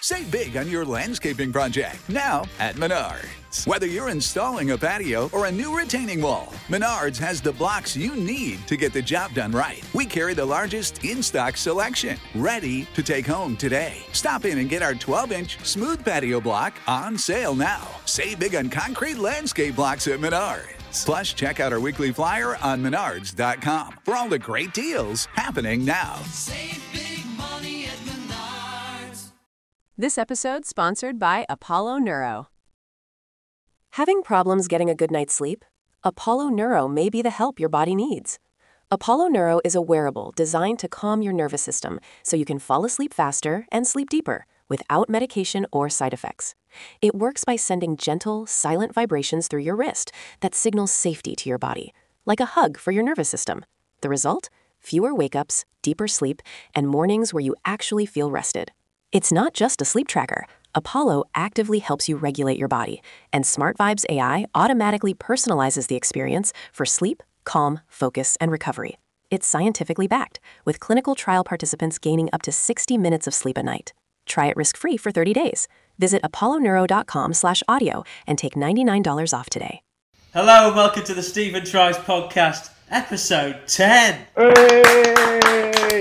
Save big on your landscaping project now at Menards. Whether you're installing a patio or a new retaining wall, Menards has the blocks you need to get the job done right. We carry the largest in-stock selection, ready to take home today. Stop in and get our 12-inch smooth patio block on sale now. Save big on concrete landscape blocks at Menards. Plus, check out our weekly flyer on menards.com for all the great deals happening now. Save big money at Menards. This episode sponsored by Apollo Neuro. Having problems getting a good night's sleep? Apollo Neuro may be the help your body needs. Apollo Neuro is a wearable designed to calm your nervous system so you can fall asleep faster and sleep deeper without medication or side effects. It works by sending gentle, silent vibrations through your wrist that signals safety to your body, like a hug for your nervous system. The result? Fewer wake-ups, deeper sleep, and mornings where you actually feel rested. It's not just a sleep tracker. Apollo actively helps you regulate your body, and Smart Vibes AI automatically personalizes the experience for sleep, calm, focus, and recovery. It's scientifically backed, with clinical trial participants gaining up to 60 minutes of sleep a night. Try it risk-free for 30 days. Visit apolloneuro.com/audio and take $99 off today. Hello and welcome to the Stephen Tries podcast, episode 10. Hey!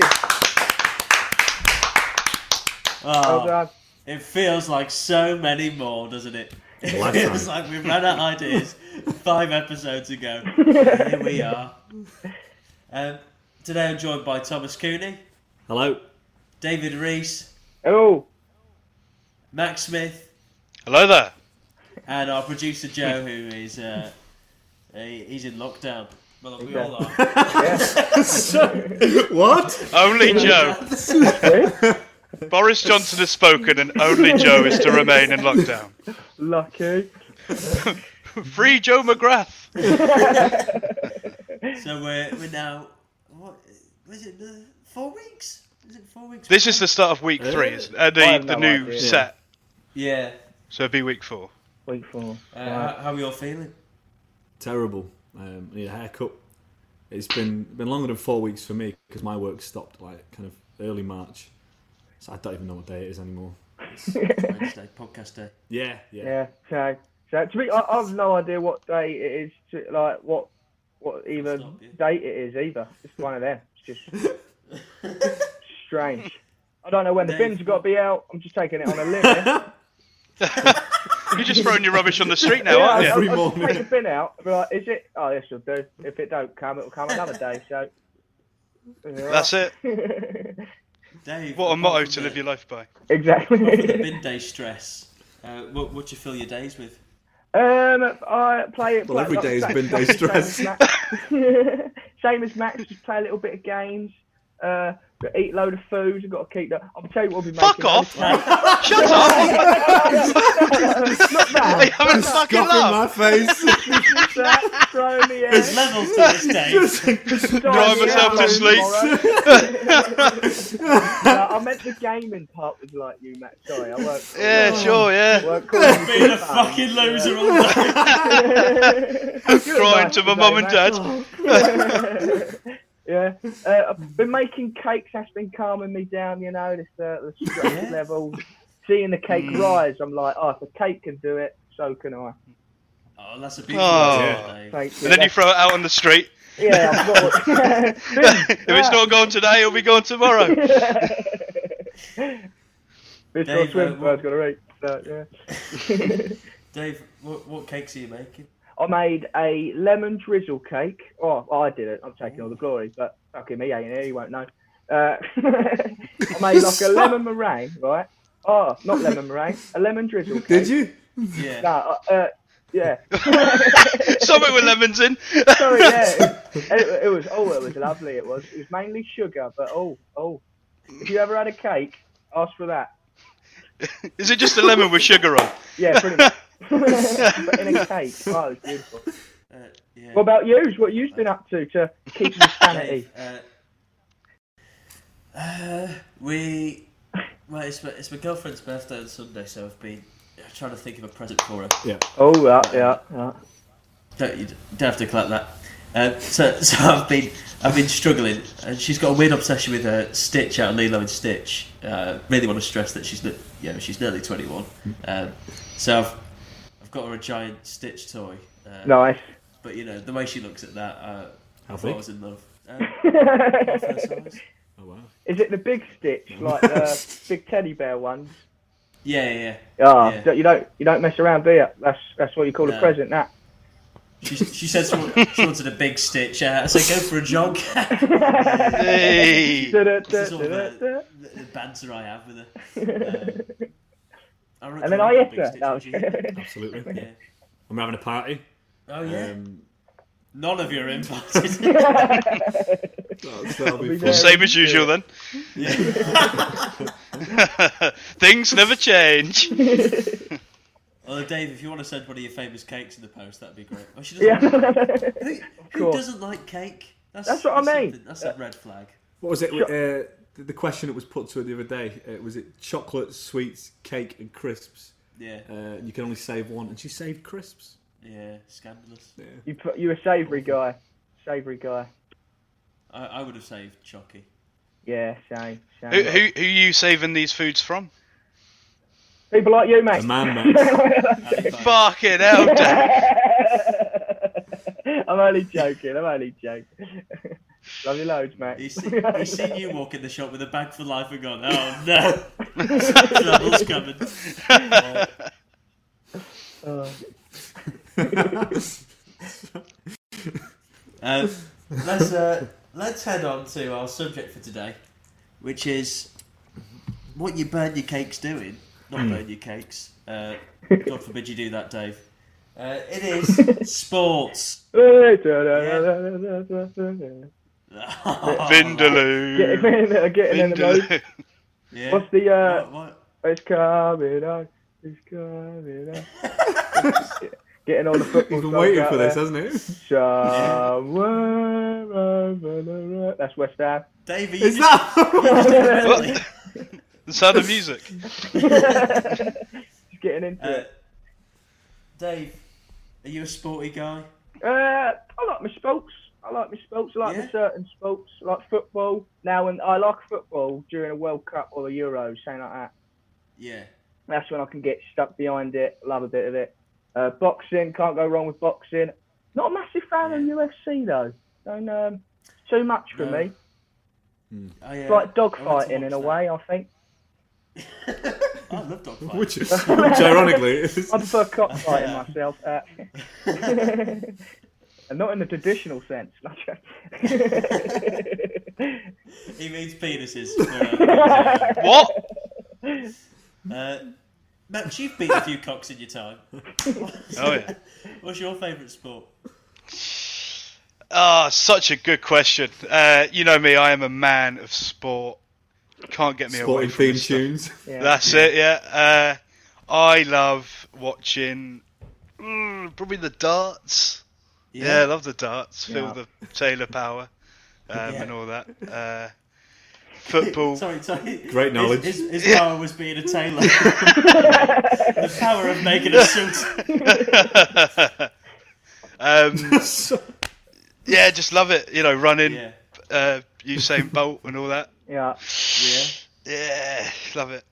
Oh, done. it feels like so many more, doesn't it? It feels like we've run out of ideas 5 episodes ago. Here we are. Today I'm joined by Thomas Cooney. Hello. David Reese. Hello. Max Smith. Hello there. And our producer Joe, who is he's in lockdown. Well, we all are. What? Only Joe. Boris Johnson has spoken and only Joe is to remain in lockdown. Lucky. Free Joe McGrath. So we're now, what was it, 4 weeks? Is it 4 weeks? This is the start of week 3, isn't it? The new idea. set. Yeah. So it'll be week 4. Week 4. How are you all feeling? Terrible. I need a haircut. It's been longer than 4 weeks for me because my work stopped like kind of early March. So I don't even know what day it is anymore. Wednesday, podcast day. Yeah. Yeah. So to me, I have no idea what day it is. Like what even Stop, yeah. date it is either. It's one of them. It's just strange. I don't know when the bins have got to be out. I'm just taking it on a limb. Yeah? You're just throwing your rubbish on the street now, Yeah, aren't you? Every I'll morning. take the bin out. I'll be like, is it? Oh, this will do. If it don't come, it'll come another day. So That's it. Dave, What a apart motto from to live your life by. exactly. apart from the bin day stress, what do you fill your days with? I play it. Well, every day has been day stress. Same as Max, just play a little bit of games. Eat a load of food. I've got to keep that. I'll tell you what we'll be making. Fuck off! Cake. Shut up! Not I that. haven't fucking Scoff in my laughed. face. Throw in the air. There's levels to this, Dave. Cry myself to sleep. I meant the gaming part was like you, Max. Sorry, I weren't. Yeah, sure, yeah. weren't calling you Being a fun. fucking loser all day. Crying to my mum and dad. Yeah, I've been making cakes. That's been calming me down. You know, this the stress level. Seeing the cake rise, I'm like, oh, if a cake can do it, so can I. Oh, that's a beautiful Oh. idea, Dave. Thank you. And then you throw it out on the street. Yeah, I've got If it's not going today, it'll be going tomorrow. This Dave, got swim, what- I've got to eat. So, yeah. Dave, what cakes are you making? I made a lemon drizzle cake. Oh, I did it. I'm taking all the glory, but fucking me ain't here. You won't know. I made like a lemon meringue, right? Oh, not lemon meringue, a lemon drizzle cake. Did you? Yeah. No, yeah. Something with lemons in. Sorry, yeah. It was lovely. It was mainly sugar, but if you ever had a cake, ask for that. Is it just a lemon with sugar on? Yeah, pretty much. But in a cake. Oh, it was beautiful. Yeah. What about you? What you've been up to keep your sanity? Well, it's my girlfriend's birthday on Sunday, so I've been trying to think of a present for her. Yeah. Oh, yeah. You don't have to clap that. So I've been struggling, and she's got a weird obsession with Stitch out of Lilo and Stitch. Really want to stress that she's nearly 21. So I've got her a giant Stitch toy. Nice. But the way she looks at that, I thought I was in love. Half her size. Oh wow! Is it the big Stitch, like the big teddy bear ones? Yeah. Yeah. You don't mess around, do you? That's what you call a present, that. She said she wanted a big Stitch. I said go for a jog. Hey. This is all the banter I have with her. And then I hit her. No. Absolutely. Yeah. I'm having a party. Oh yeah. None of you are invited. That'll be fun. Well, same as usual then. Things never change. Well, Dave, if you want to send one of your famous cakes in the post, that'd be great. Oh, she doesn't who doesn't like cake? That's what I mean. That's a red flag. What was it? The question that was put to her the other day, was it chocolate, sweets, cake and crisps? Yeah. You can only save one, and she saved crisps. Yeah, scandalous. Yeah. You a savoury guy. I would have saved Chocky. Yeah, same. Who are you saving these foods from? People like you, mate. A man, mate. Fucking hell, Dave. I'm only joking. Love you loads, mate. He's seen you walk in the shop with a bag for life and gone, oh no, trouble's coming. Let's head on to our subject for today, which is what you burn your cakes doing. Not burn your cakes. God forbid you do that, Dave. It is sports. Vindaloo. Getting in the mood. Yeah. What's the What? It's coming on. Getting all the football. He's been songs waiting out for this, there. hasn't he? Somewhere over the road. That's West Ham. Davey, Is that? What? The sound of music. Just getting into it. Dave, are you a sporty guy? I like my sports. I like Yeah? my certain sports. I like football. Now, and I like football during a World Cup or a Euros, something like that. Yeah. That's when I can get stuck behind it. Love a bit of it. Boxing, can't go wrong with boxing. Not a massive fan of UFC though. Don't too much for me. It's like dogfighting in a way, I think. I love dogfighting. Which ironically is... I prefer cockfighting myself. And not in the traditional sense. He means penises. What? Max, you've beat a few cocks in your time. Oh yeah. What's your favourite sport? Such a good question. You know me, I am a man of sport. Can't get me away Sporting from theme this stuff. tunes. Yeah. That's it, yeah. I love watching probably the darts. Yeah, I love the darts. Feel the Taylor power and all that. Football. Sorry. Great knowledge. His power was being a tailor. The power of making a suit. Yeah, just love it. You know, running, Yeah. Usain Bolt and all that. Yeah. Yeah, love it.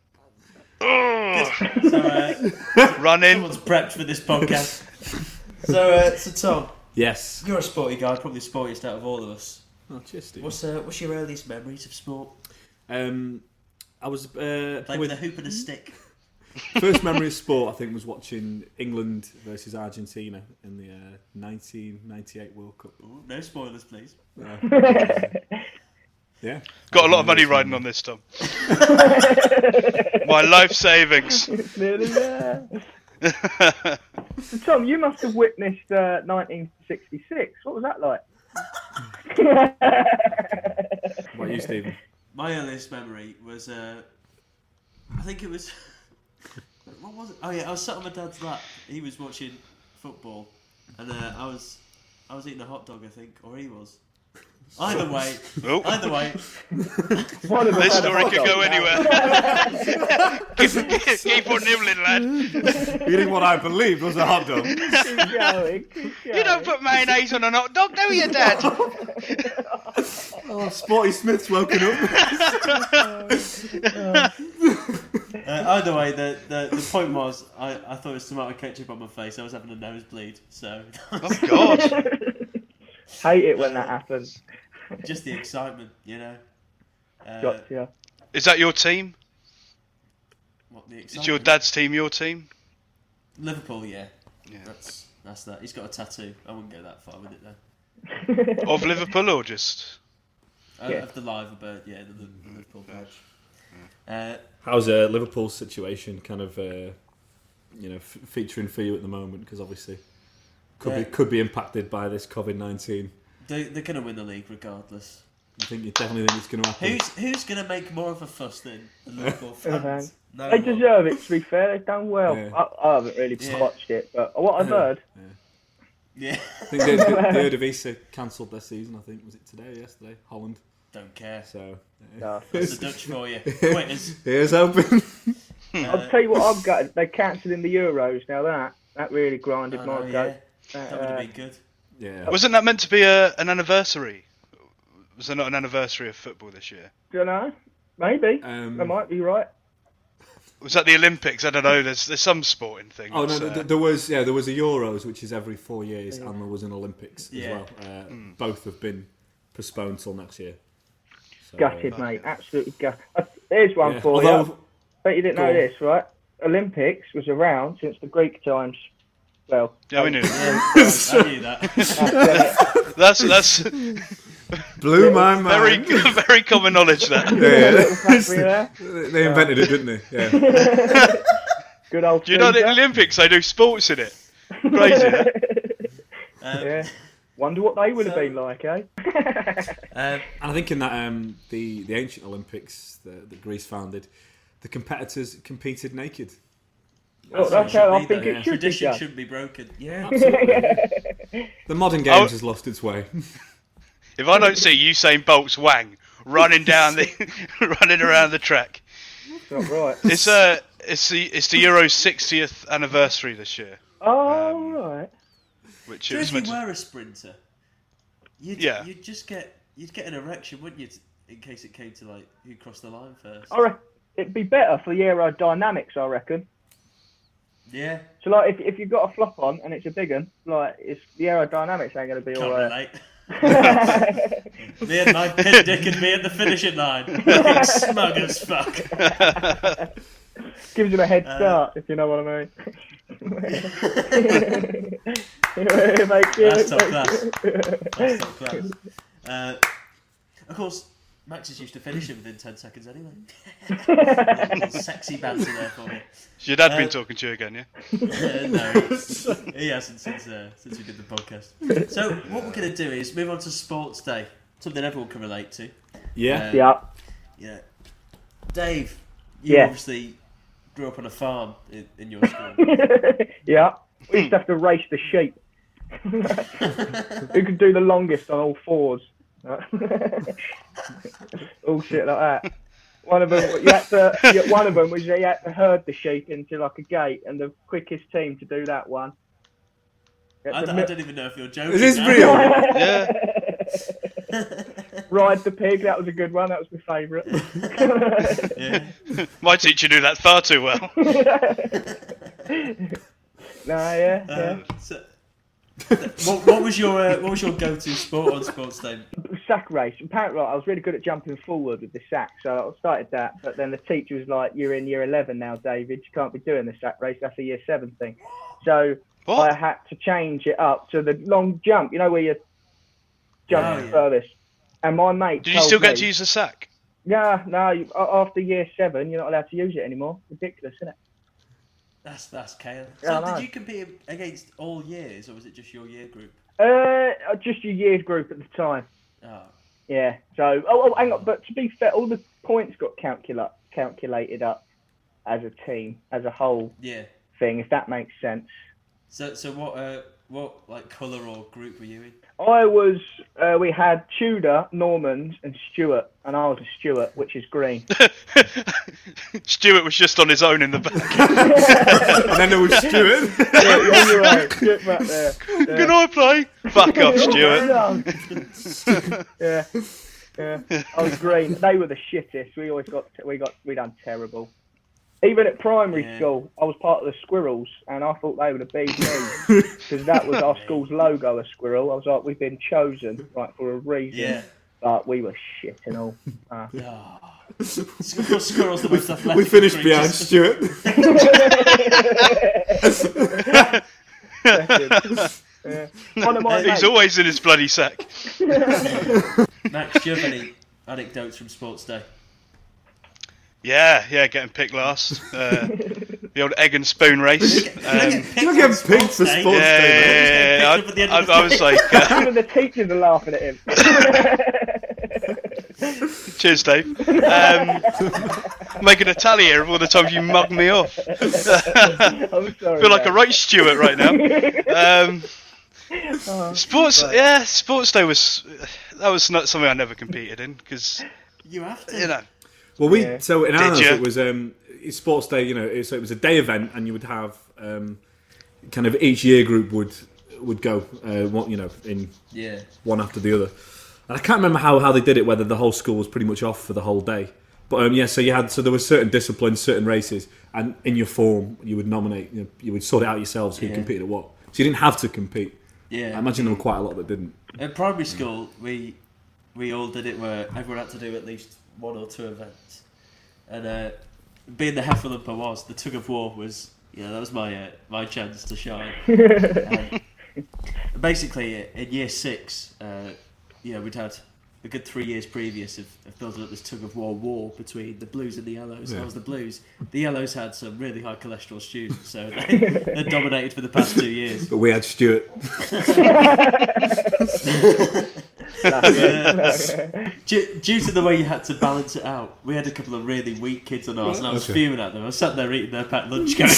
So, Running. someone's prepped for this podcast. So Tom, Yes. you're a sporty guy, probably the sportiest out of all of us. Oh, cheers, Steve. What's your earliest memories of sport? I was Playing with a hoop and a stick. first memory of sport I think was watching England versus Argentina in the 1998 World Cup. Ooh, no spoilers, please. Yeah. Got a lot of money riding on this, Tom. My life savings. It's nearly there. So, Tom, you must have witnessed 1966. What was that like? What about you, Stephen? My earliest memory was, I think it was, what was it? Oh yeah, I was sat on my dad's lap. He was watching football, and I was eating a hot dog, I think, or he was. Either way, Oh. either way, One of them This had a story hot could dog go now. anywhere. Keep on nibbling, lad. Eating what I believed was a hot dog. Keep going, keep You don't going. put mayonnaise on a hot dog, do you, Dad? Oh, Sporty Smith's woken up. either way, the point was, I thought it was tomato ketchup on my face. I was having a nosebleed, so Oh, God. Hate it when that happens. just the excitement, you know. Gotcha. Is that your team? What the Is excitement? your dad's team your team? Liverpool, yeah. Yeah. That's that. He's got a tattoo. I wouldn't go that far with it though. Of Liverpool or just? Yeah. Of the live bird, yeah, the Liverpool badge. How's Liverpool's situation kind of, featuring for you at the moment? Because obviously could be impacted by this COVID-19. They're going to win the league regardless. You definitely think it's going to happen? Who's going to make more of a fuss than the Liverpool fans? No They one. deserve it, to be fair. They've done well. Yeah. I haven't really Yeah. watched it, but what I've heard, Yeah, I think the Eredivisie cancelled their season. I think was it today or yesterday? Holland. don't care. So no. That's the Dutch for you. Quitters. here's hoping. I'll tell you what I've got. They cancelling the Euros now. That really grinded my Yeah, goat. that would have been good. Yeah. Wasn't that meant to be an anniversary? Was there not an anniversary of football this year? Don't know. Maybe. Um, They might be right. Was that the Olympics? I don't know. There's some sporting thing. Oh no, that's, there was a Euros, which is every 4 years, and there was an Olympics Yeah. as well. Both have been postponed till next year. So, Gutted, mate. Absolutely gutted. Here's one yeah. for you. Although, Bet you didn't Go know on. this, right? Olympics was around since the Greek times. Well, yeah, we knew. I knew that. That's blew my very mind. very common knowledge. That. Little factory there. They invented it, didn't they? Yeah. Good old. Do you know the Caesar. Olympics? They do sports in it. Crazy. Isn't it? Yeah. Wonder what they would have been like, eh? And I think in that the ancient Olympics that Greece founded, the competitors competed naked. Well, that's how I Should be, think though. it should be Tradition done. shouldn't be broken. Yeah, absolutely. The modern games has lost its way. If I don't see Usain Bolt's wang running down running around the track, It's not right. it's the Euro's 60th anniversary this year, Oh, right. which So it was if you meant to. were a sprinter, you'd just get an erection, wouldn't you? In case it came to like who crossed the line first. I reckon it'd be better for the aerodynamics, I reckon. Yeah, So, like, if you've got a flop on and it's a big one, like, it's the aerodynamics ain't going to be can't all right. relate. Me and my pin dick and me at the finishing line, looking smug as fuck. Gives him a head start, if you know what I mean. It makes you- That's top class. That's top class. Of course, Max is used to finishing within 10 seconds anyway. Little sexy banter there for you. Has your dad been talking to you again? Yeah. No, he hasn't since we did the podcast. So what we're going to do is move on to Sports Day, something everyone can relate to. Yeah. Yeah. Yeah, Dave, you Yeah. obviously grew up on a farm in your school. Yeah. We used to have to race the sheep. Who could do the longest on all fours? All shit like that. One of them, one of them was you had to herd the sheep into like a gate, and the quickest team to do that one. You had I to don't even know if you're joking. Is this now. real? Yeah. Ride the pig. That was a good one. That was my favourite. Yeah. My teacher knew that far too well. Yeah. So, what was your go-to sport on Sports Day? Sack race. Apparently, I was really good at jumping forward with the sack, so I started that. But then the teacher was like, "You're in year 11 now, David. You can't be doing the sack race. That's a year 7 thing." So What? I had to change it up to the long jump. You know where you jump Oh, yeah. furthest. And my mate. Did you told still get me, to use the sack? Yeah, no. After year 7, you're not allowed to use it anymore. Ridiculous, isn't it? That's chaos. Yeah, So I know. did you compete against all years, or was it just your year group? Just your years group at the time. Oh, Yeah. So, hang on. But to be fair, all the points got calculated up as a team, as a whole yeah. thing, if that makes sense. So what like colour or group were you in? I was. We had Tudor, Normans, and Stuart, and I was a Stuart, which is green. Stuart was just on his own in the back. And then there was Stuart. Yeah, you're right. Stuart back there. Can I play? Fuck off, Stuart. Yeah. I was green. They were the shittest. We done terrible. Even at primary school, I was part of the Squirrels, and I thought they would have beat me because that was our school's logo, a squirrel. I was like, we've been chosen for a reason. Yeah. But we were shit and all. Squirrels the most athletic. We finished behind Stuart. He's always in his bloody sack. Max, do you have any anecdotes from sports day? Yeah, getting picked last. The old egg and spoon race. You're getting picked for sports day. Yeah. I was like... Even the teachers are laughing at him. Cheers, Dave. Making a tally here of all the times you mugged me off. I'm sorry. I feel like a right Stuart right now. Sports day was not something I never competed in because you have to. Well, so in ours it was sports day. So it was a day event, and you would have kind of each year group would go in one after the other. And I can't remember how they did it. Whether the whole school was pretty much off for the whole day, but so there were certain disciplines, certain races, and in your form you would nominate. You would sort it out yourselves who competed at what. So you didn't have to compete. Yeah, I imagine there were quite a lot that didn't. At primary school, we all did it where everyone had to do at least one or two events, and being the Heffalump I was, the tug of war was that was my chance to shine. Basically, in year 6, we'd had a good 3 years previous of building up this tug of war between the Blues and the Yellows. I was the Blues. The Yellows had some really high cholesterol students, so they dominated for the past 2 years. But we had Stuart. Due to the way you had to balance it out, we had a couple of really weak kids on ours, and I was fuming at them. I was sat there eating their packed lunch going,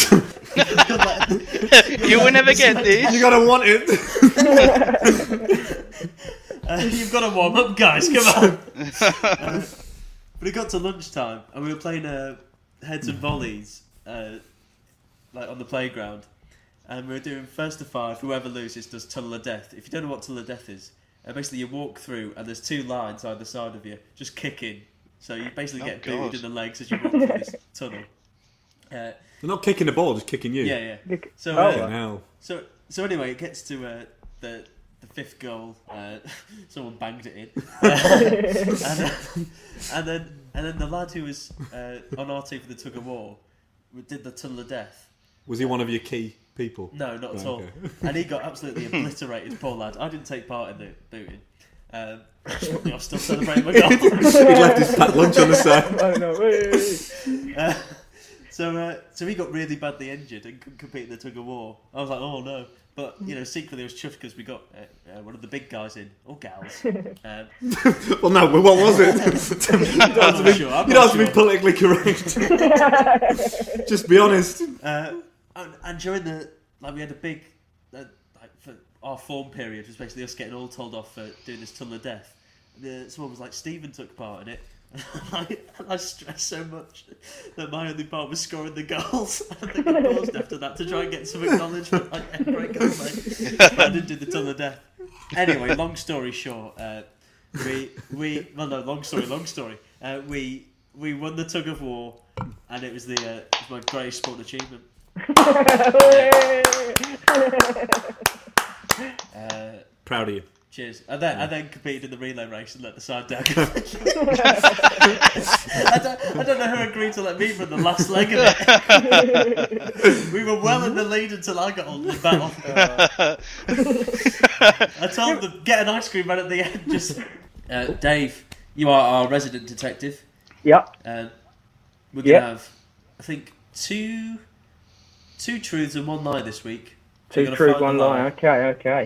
you will never get this. You gotta want it. You've got to warm up, guys. Come on. But it got to lunchtime, and we were playing heads and volleys, on the playground, and we were doing first to 5. Whoever loses does tunnel of death. If you don't know what tunnel of death is, basically you walk through, and there's 2 lines either side of you, just kicking. So you basically get booted in the legs as you walk through this tunnel. They're not kicking the ball, just kicking you. Yeah. So anyway, it gets to the 5th goal. Someone banged it in, and then the lad who was on our team for the tug of war did the tunnel of death. Was he one of your key people? No, not at all. Okay. And he got absolutely obliterated. Poor lad. I didn't take part in the booting. I'm still celebrating my goal. He left his packed lunch on the side. Oh no! So he got really badly injured and couldn't compete in the tug of war. I was like, oh no. But, secretly I was chuffed because we got one of the big guys in, or gals. Well, no, what was it? You don't have to be politically correct. Just be honest. And during we had a big, for our form period, was basically us getting all told off for doing this tunnel of death. Someone was like, Stephen took part in it. I stressed so much that my only part was scoring the goals. I think I paused after that to try and get some acknowledgement. But I didn't do the tunnel of death. Anyway, long story short, long story. We won the tug of war, and it was my greatest sport achievement. Proud of you. Cheers. And then competed in the relay race and let the side down. I don't know who agreed to let me run the last leg of it. We were well in the lead until I got on the battle. I told them, get an ice cream man at the end. Just Dave, you are our resident detective. Yep. We're going to have, I think, two truths and one lie this week. 2 truths, 1 lie. Okay.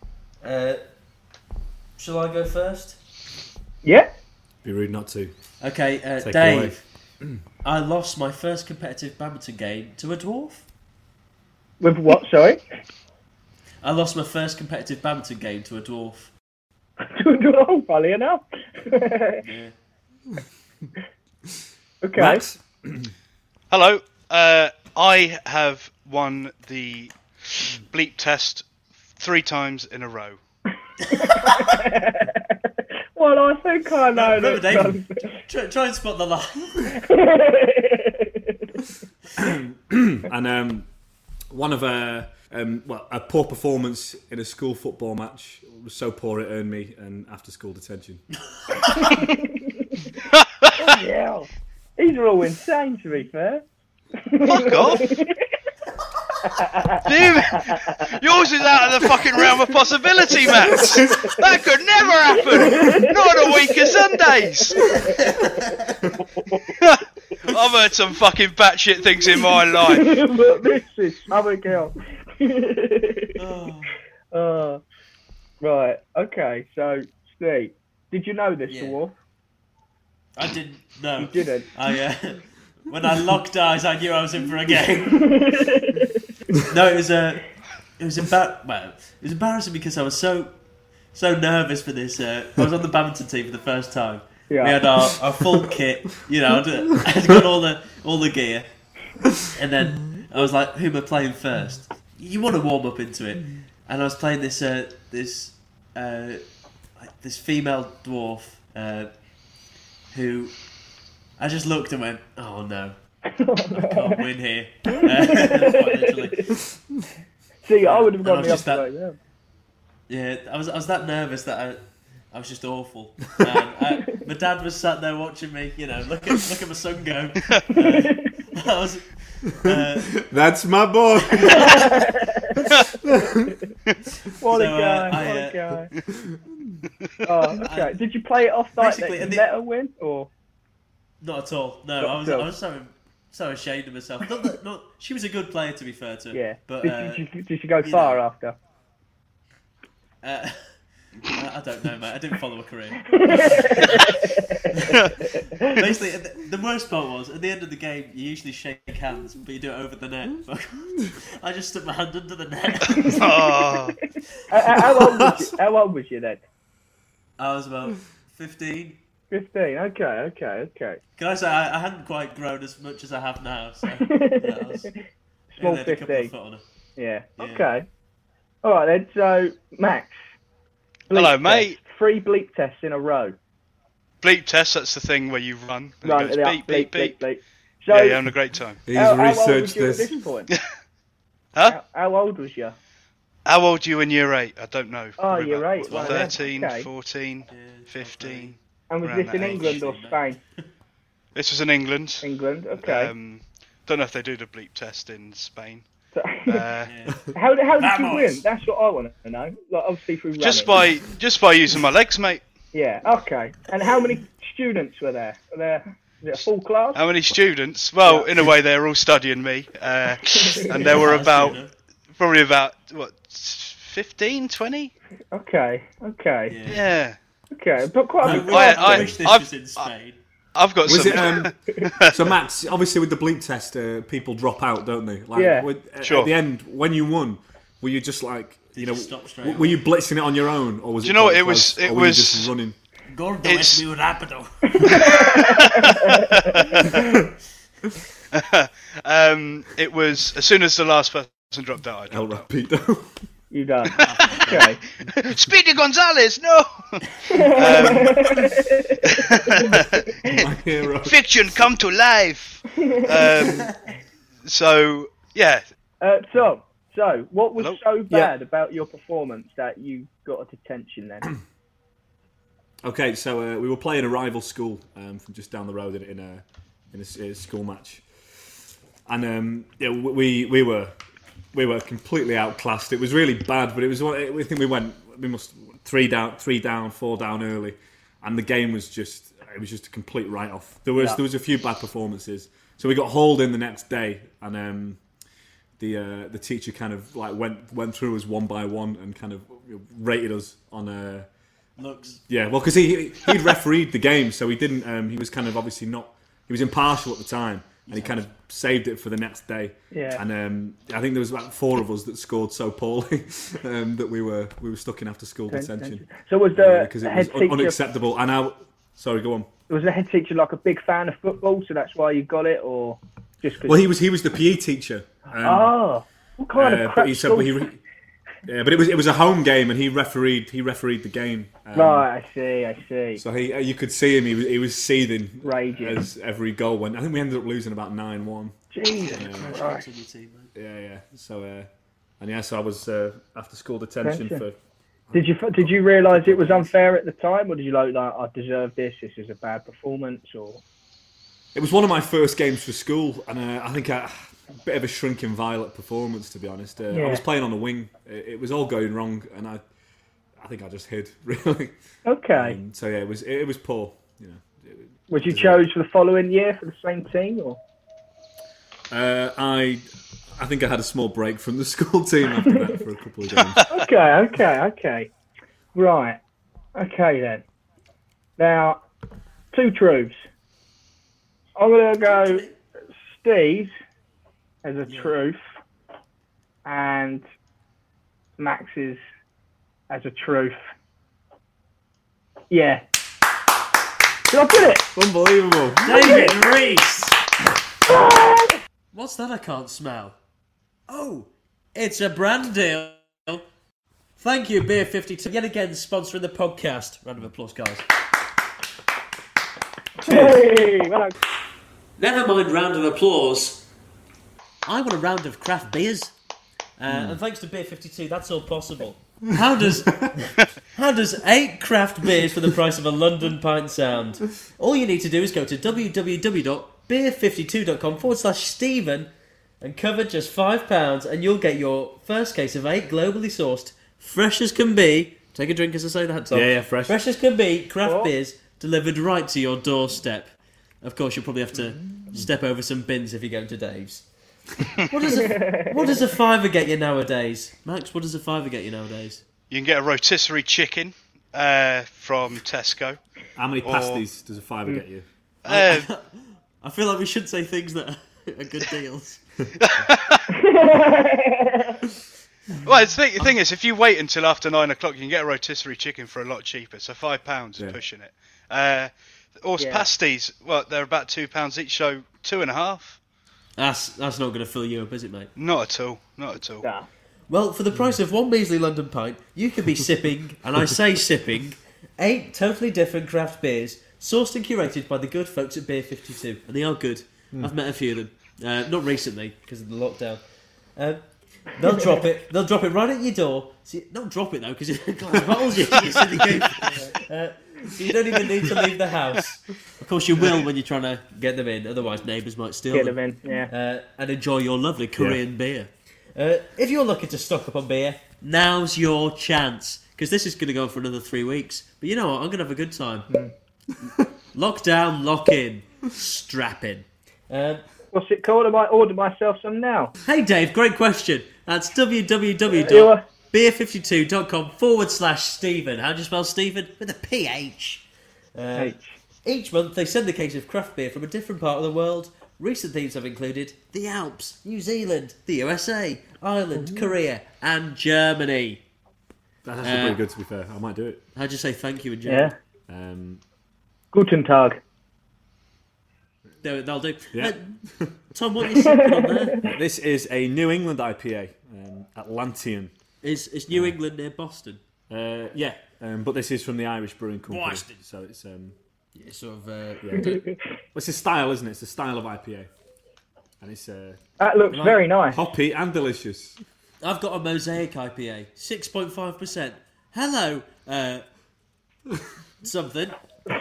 Shall I go first? Yeah. Be rude not to. Okay, Dave. I lost my first competitive badminton game to a dwarf. With what? Sorry. I lost my first competitive badminton game to a dwarf. Oh, funny enough. Yeah. Okay. Max? Hello. I have won the bleep test 3 times in a row. Well, I think I know Remember, that. Dave, try and spot the line. And one of a poor performance in a school football match was so poor it earned me an after-school detention. Yeah. These are all insane, to be fair. Fuck off! Dude, yours is out of the fucking realm of possibility, Max. That could never happen. Not on a week of Sundays. I've heard some fucking batshit things in my life. But this is something else. Right. Okay. So, Steve, did you know this, Yeah. dwarf? I didn't. No. You didn't. When I locked eyes, I knew I was in for a game. No, it was embarrassing because I was so nervous for this. I was on the badminton team for the first time. Yeah. We had our full kit, you know. I'd got all the gear, and then I was like, "Who am I playing first?" You want to warm up into it, and I was playing this female dwarf who I just looked and went, "Oh no, I can't win here." Quite literally. See, I would have gone And the I was just opposite way. Yeah, I was that nervous that I was just awful. My dad was sat there watching me, you know, look at my son go. That's my boy. What a So, guy! What a guy! Oh, okay. Did you play it off like that basically, you and let her win, or? Not at all. No, I was so ashamed of myself. Not she was a good player, to be fair to her. Yeah. But Did she go far know. after? I don't know, mate. I didn't follow a career. Basically, the worst part was at the end of the game, you usually shake hands, but you do it over the net. I just stuck my hand under the net. Oh, How old was you then? I was about 15. 15. Okay. Can I say I hadn't quite grown as much as I have now? So yeah, I was Small had a couple of 15. foot on her. Yeah. Yeah. Okay. All right then. So, Max. bleep hello, test. mate. 3 bleep tests in a row. Bleep test, that's the thing where you run and Run it goes it up, beep, beep, beep. So, Yeah, you're having a great time. He's how old researched was you at this. this point? Huh? How old was you? How old are you in year 8? I don't know. Oh, Probably year about 8. Right, 13, okay. 14, Yeah, 15. And was around this in that age. England or Spain? This was in England. England. Okay. Don't know if they do the bleep test in Spain. So- Uh, how did you Vamos. win? That's what I want to know. Like, obviously through just running. by using my legs, mate. Yeah. Okay. And how many students were there? Was it a full class? How many students? Well, in a way, they're all studying me, and there were probably about 15, 20. Okay. Yeah. Okay. But quite a bit. I wish this was in Spain. I've got Was some. it? So Max, obviously with the bleep test, people drop out, don't they? Like, Yeah. Sure. At the end, when you won, were you just like, you know, just stop straight were you blitzing it on your own, or was Do it? you know what quite it was? close, It or were you was- just running. Gordo It's- es muy rápido. It was as soon as the last person dropped out. I El dropped Rapido. You done. Okay. out. Speedy Gonzalez, no. My hero. Fiction come to life. So yeah, Tom. So, what was Hello? so bad about your performance that you got a detention then? Okay, so we were playing a rival school from just down the road in a school match, and yeah, we were completely outclassed. It was really bad, but it was. I think we must 3 down, 4 down early, and the game was just a complete write off. There was a few bad performances, so we got hauled in the next day, and the teacher kind of like went through us one by one and kind of rated us on Looks. yeah, well, because he'd refereed the game, so he didn't. He was kind of obviously not. He was impartial at the time, and he kind of saved it for the next day. Yeah. And I think there was about 4 of us that scored so poorly that we were stuck in after school detention. So was the because it head was teacher unacceptable. And sorry, go on. Was the head teacher like a big fan of football, so that's why you got it, or just? Well, he was the PE teacher. What kind of crap school? Yeah, but it was a home game, and he refereed the game. Right, I see. So you could see him. He was seething, raging as every goal went. I think we ended up losing about 9-1. Jesus Christ. Yeah. So so I was after school detention for. Did you realise it was unfair at the time, or did you like I deserve this? This is a bad performance, or? It was one of my first games for school, and I think a bit of a shrinking violet performance, to be honest. I was playing on the wing. It was all going wrong, and I think I just hid, really. Okay. So yeah, it was poor. You know. Was you chose for the following year for the same team, or? I think I had a small break from the school team after that for a couple of games. Okay. Right. Okay then. Now, 2 truths. I'm going to go Steve as a truth and Max's as a truth. Yeah. Did I get it? Unbelievable. David Reese! What's that I can't smell? Oh, it's a brand deal. Thank you, Beer 52, yet again sponsoring the podcast. Round of applause, guys. Hey, well, Never mind round of applause. I want a round of craft beers. And thanks to Beer 52, that's all possible. How does 8 craft beers for the price of a London pint sound? All you need to do is go to www.beer52.com/Stephen and cover just £5 and you'll get your first case of 8 globally sourced, fresh as can be. Take a drink as I say that, Tom. Yeah, fresh. Fresh as can be craft beers delivered right to your doorstep. Of course, you'll probably have to step over some bins if you go to Dave's. What does a fiver get you nowadays? Max, what does a fiver get you nowadays? You can get a rotisserie chicken from Tesco. How many pasties does a fiver get you? I feel like we should say things that are good deals. Well, the thing is, if you wait until after 9 o'clock, you can get a rotisserie chicken for a lot cheaper. So £5 is pushing it. Pasties, well, they're about £2 each, so 2.5. That's not going to fill you up, is it, mate? Not at all. Nah. Well, for the price of one measly London pint, you could be sipping, and I say sipping, 8 totally different craft beers, sourced and curated by the good folks at Beer 52, and they are good. I've met a few of them, not recently because of the lockdown. They'll drop it right at your door. See, don't drop it though, because it bottles you. So you don't even need to leave the house. Of course, you will when you're trying to get them in. Otherwise, neighbours might steal them. And enjoy your lovely Korean beer. If you're looking to stock up on beer, now's your chance. Because this is going to go on for another 3 weeks. But you know what? I'm going to have a good time. Lock down, lock in, strap in. What's it called? I might order myself some now. Hey Dave, great question. That's www.beer52.com/Stephen. How do you spell Stephen? With a PH. Each month they send a case of craft beer from a different part of the world. Recent themes have included the Alps, New Zealand, the USA, Ireland, Korea, and Germany. That's actually pretty good, to be fair. I might do it. How'd you say thank you in German? Yeah. Guten Tag. They'll do. Yeah. Tom, what are you sipping on there? This is a New England IPA, Atlantean. Is New England near Boston? Yeah, but this is from the Irish Brewing Company. Boston. So it's sort of. it's a style, isn't it? It's a style of IPA, and it's that looks very nice, hoppy and delicious. I've got a Mosaic IPA, 6.5%. Hello, something.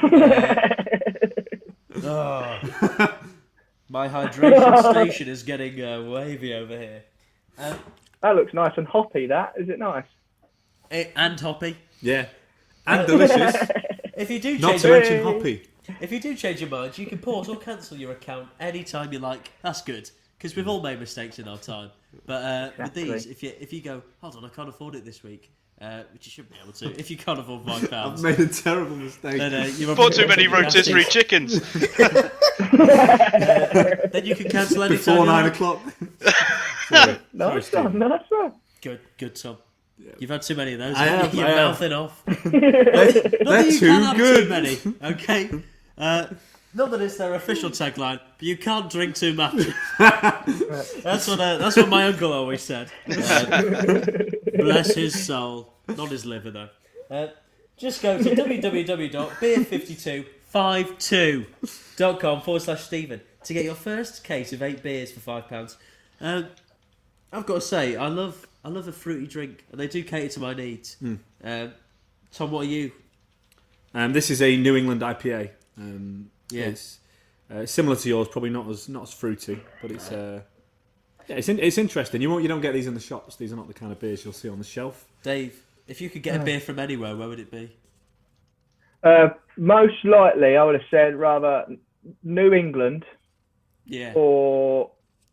My hydration station is getting wavy over here. That looks nice and hoppy. That is it nice? And hoppy. Yeah, and delicious. If you do not to mention hoppy. If you do change your mind, you can pause or cancel your account anytime you like. That's good because we've all made mistakes in our time. But exactly. With these, if you go, hold on, I can't afford it this week. Which you should be able to. If you can't afford £5, I've made a terrible mistake. Bought too many rotisserie chickens. Then you can cancel any Before time. 9 o'clock. Sorry. Nice Sorry, one, nice one. Good, Tom. You've had too many of those. I have, You're I have. mouthing off. They're You too can have good. too many. Okay. Not that it's their official tagline, but you can't drink too much. That's what my uncle always said. Bless his soul, not his liver though. Just go to www.beer5252.com/Stephen to get your first case of 8 beers for £5. I've got to say, I love a fruity drink, and they do cater to my needs. Tom, what are you? This is a New England IPA. It's similar to yours, probably not as fruity, but it's interesting. You don't get these in the shops. These are not the kind of beers you'll see on the shelf. Dave, if you could get a beer from anywhere, where would it be? Most likely, I would have said rather New England, or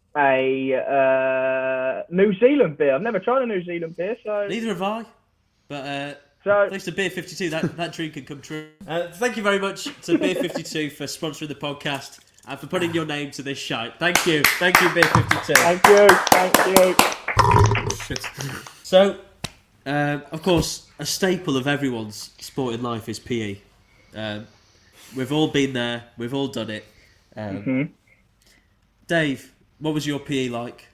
a New Zealand beer. I've never tried a New Zealand beer, so neither have I. But so thanks to Beer 52, that dream can come true. Thank you very much to Beer 52 for sponsoring the podcast and for putting your name to this shite. Thank you, Beer 52. Thank you. So, of course, a staple of everyone's sporting life is PE. We've all been there. We've all done it. Dave, what was your PE like?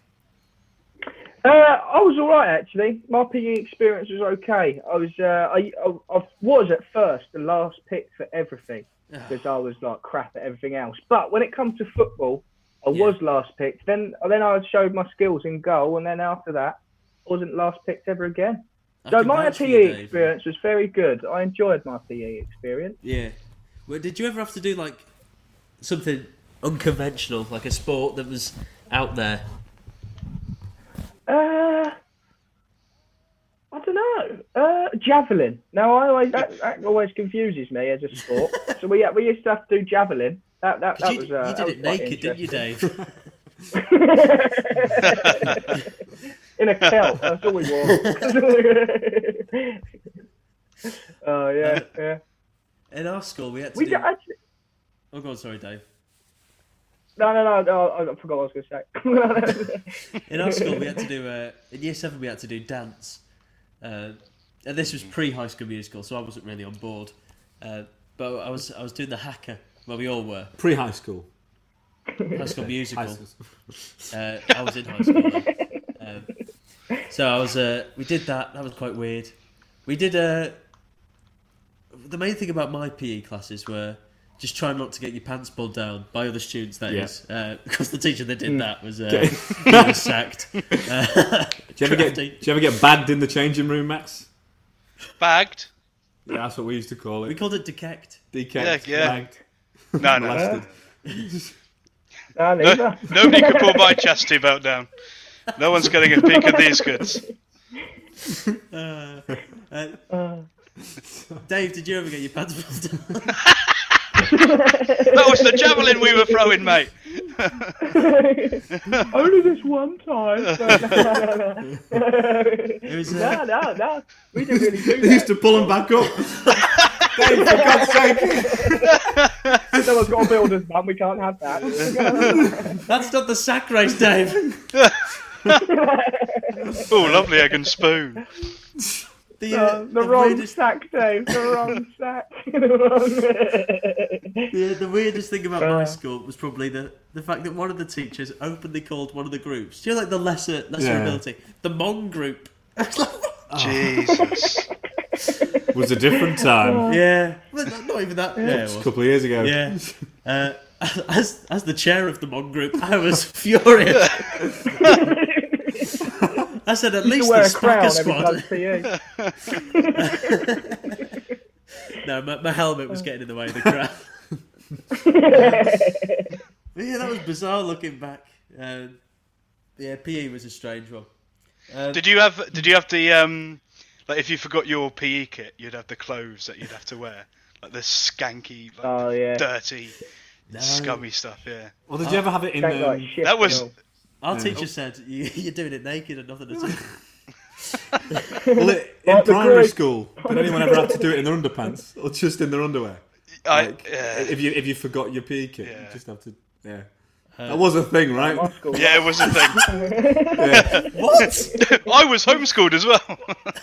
I was all right actually. My PE experience was okay. I was at first the last pick for everything because I was like crap at everything else. But when it comes to football, I was last picked. Then I showed my skills in goal, and then after that, I wasn't last picked ever again. So my PE experience was very good. I enjoyed my PE experience. Yeah. Well, did you ever have to do like something unconventional, like a sport that was out there? I don't know. Javelin. Now, that always confuses me as a sport. So we used to have to do javelin. That was. You did it naked, didn't you, Dave? In a kilt. That's all we wore. Oh yeah. In our school, we had to do. Oh, go on, sorry, Dave. No, I forgot what I was going to say. In our school, we had to do in Year 7 we had to do dance, and this was pre-High School Musical, so I wasn't really on board. But I was doing the hacker. Well, we all were Pre-high school. High School Musical. I was in high school. So I was. We did that. That was quite weird. We did. The main thing about my PE classes were just try not to get your pants pulled down by other students, that is. Because the teacher that did that was sacked. Do you ever get bagged in the changing room, Max? Bagged? Yeah, that's what we used to call it. We called it dekecked. Dekecked, yeah. bagged. No. Nobody could pull my chastity belt down. No one's getting a peek at these goods. Dave, did you ever get your pants pulled down? That was the javelin we were throwing, mate. Only this one time. No. We didn't really do that. They used to pull them back up. Dave, for God's sake. Someone's got a builder's bum, we can't have that. That's not the sack race, Dave. Oh, lovely egg and spoon. The wrong sack, Dave. The wrong sack. The weirdest thing about my school was probably the fact that one of the teachers openly called one of the groups. Do you know, like the lesser ability, the Mon group? Jesus. It was a different time. Yeah, well, not even that. Yeah, Just a couple of years ago. Yeah. As the chair of the Mon group, I was furious. I said, at least the Spacker squad. No, my helmet was getting in the way of the crowd. Yeah, that was bizarre looking back. PE was a strange one. Did you have the like if you forgot your PE kit, you'd have the clothes that you'd have to wear, like the skanky, dirty, scummy stuff? Yeah. Or did you ever have it in? That was. Our teacher said, you're doing it naked and nothing at all. Well, in primary school, did anyone ever have to do it in their underpants or just in their underwear? If you forgot your PE kit, you just have to Yeah. That was a thing, right? Yeah, it was a thing. What? I was homeschooled as well.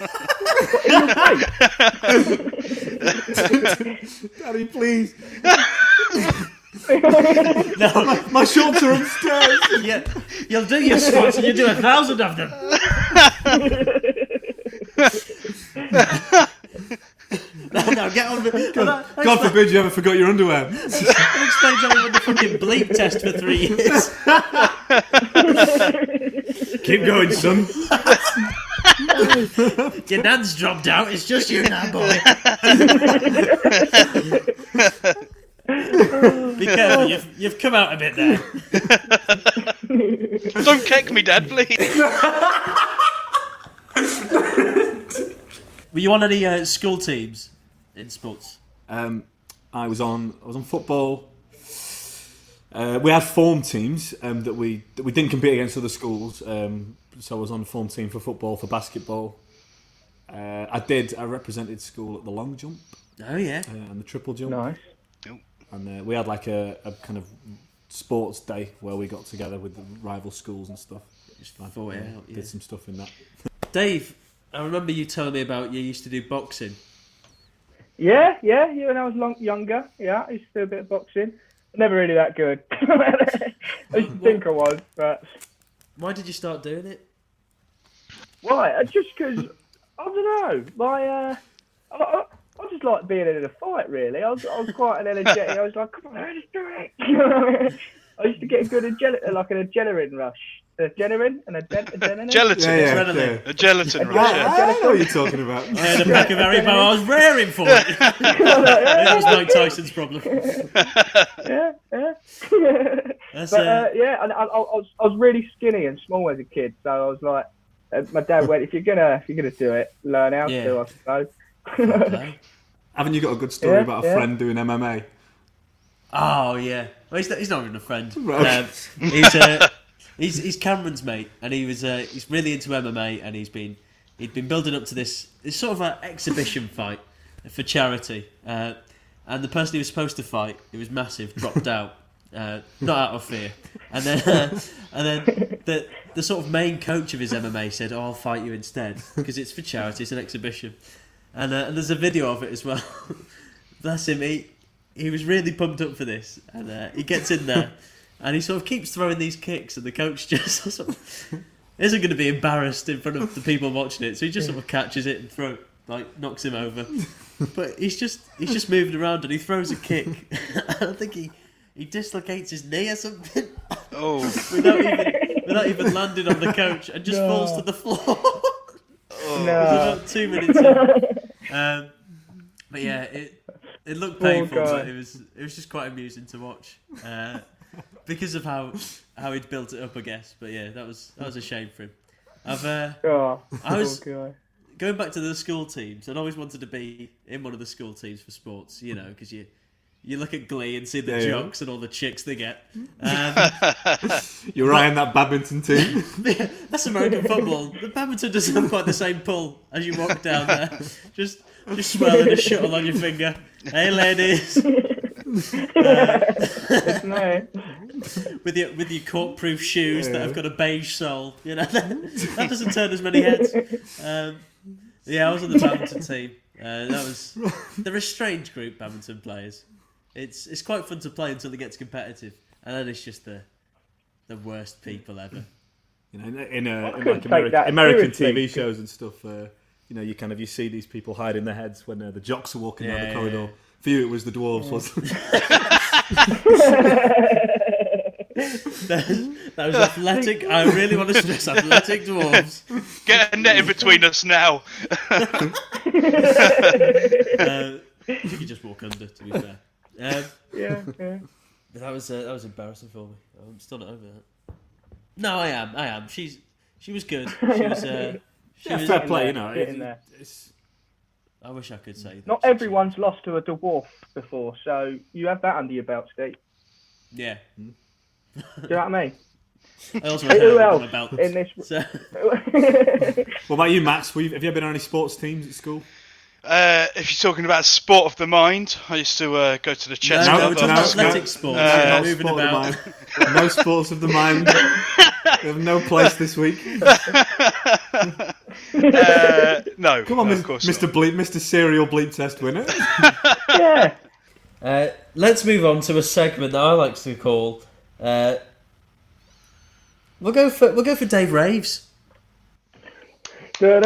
Daddy, please. No, My shorts are upstairs. yeah, you'll do your squats and you do 1,000 of them. No, get on with it. God forbid you ever forgot your underwear. That explains how we won the fucking bleep test for 3 years. Keep going, son. Your nan's dropped out. It's just you now, boy. Be careful. You've come out a bit there. Don't kick me, Dad, please. Were you on any school teams in sports? I was on football. We had form teams that we didn't compete against other schools. So I was on the form team for football, for basketball. I represented school at the long jump. Oh yeah. And the triple jump. Nice. And we had like a kind of sports day where we got together with the rival schools and stuff. Did some stuff in that. Dave, I remember you telling me about you used to do boxing. Yeah. When I was younger, I used to do a bit of boxing. Never really that good. I used to think I was, but why did you start doing it? Why? Just because I don't know. I just like being in a fight. Really, I was quite an energetic. I was like, come on, let's do it. I used to get a good adrenaline rush. Adrenaline. Gelatin. A gelatin rush. I know what you're talking about. I had a pack of Haribo. I was raring for it. That was Mike Tyson's problem. Yeah. And I was really skinny and small as a kid, so I was like, my dad went, if you're gonna do it, learn how to, I suppose. Okay. Haven't you got a good story about a friend doing MMA? Oh yeah. Well, he's not even a friend. Right. He's Cameron's mate, and he's really into MMA, and he'd been building up to this sort of an exhibition fight for charity. And the person he was supposed to fight, it was massive, dropped out, not out of fear. And then the sort of main coach of his MMA said, "Oh, I'll fight you instead because it's for charity, it's an exhibition." And there's a video of it as well. Bless him, he was really pumped up for this, and he gets in there. And he sort of keeps throwing these kicks, and the coach just sort of isn't going to be embarrassed in front of the people watching it, so he just sort of catches it and knocks him over. But he's just moving around, and he throws a kick. I think he dislocates his knee or something. Oh! without even landing on the coach, and just falls to the floor. Oh. No. About 2 minutes in. But yeah, it looked painful, but it was just quite amusing to watch. Because of how he'd built it up, I guess. But yeah, that was a shame for him. I was going back to the school teams. I'd always wanted to be in one of the school teams for sports, because you look at Glee and see the jocks and all the chicks they get. You're right in that badminton team. That's American football. The badminton doesn't have quite the same pull as you walk down there. Just swirling a shuttle on your finger. Hey, ladies. With your cork-proof shoes that have got a beige sole, that doesn't turn as many heads. I was on the badminton team. They're a strange group, badminton players. It's quite fun to play until it gets competitive, and then it's just the worst people ever. In American TV shows and stuff, you see these people hiding their heads when the jocks are walking down the corridor. Yeah. For you, it was the dwarves, wasn't it? That was athletic. I really want to stress athletic dwarves. Get a net in between us now. You could just walk under, to be fair. Yeah. But that was embarrassing for me. I'm still not over that. No, I am. She was good. She was fair play, I wish I could say that. Not everyone's lost to a dwarf before, so you have that under your belt, Steve. Yeah. Do you know what I mean? I also who else about in this? What about you, Max? Have you ever been on any sports teams at school? If you're talking about sport of the mind, I used to go to the chess No, club. we're talking athletic sports. No Moving sport of the about. mind. No sports of the mind. They have no place this week. No, Come on, no, of course Mr. not. Bleep, Mr. Serial Bleep Test winner. Yeah. Let's move on to a segment that I like to call. We'll go for Dave Raves. Great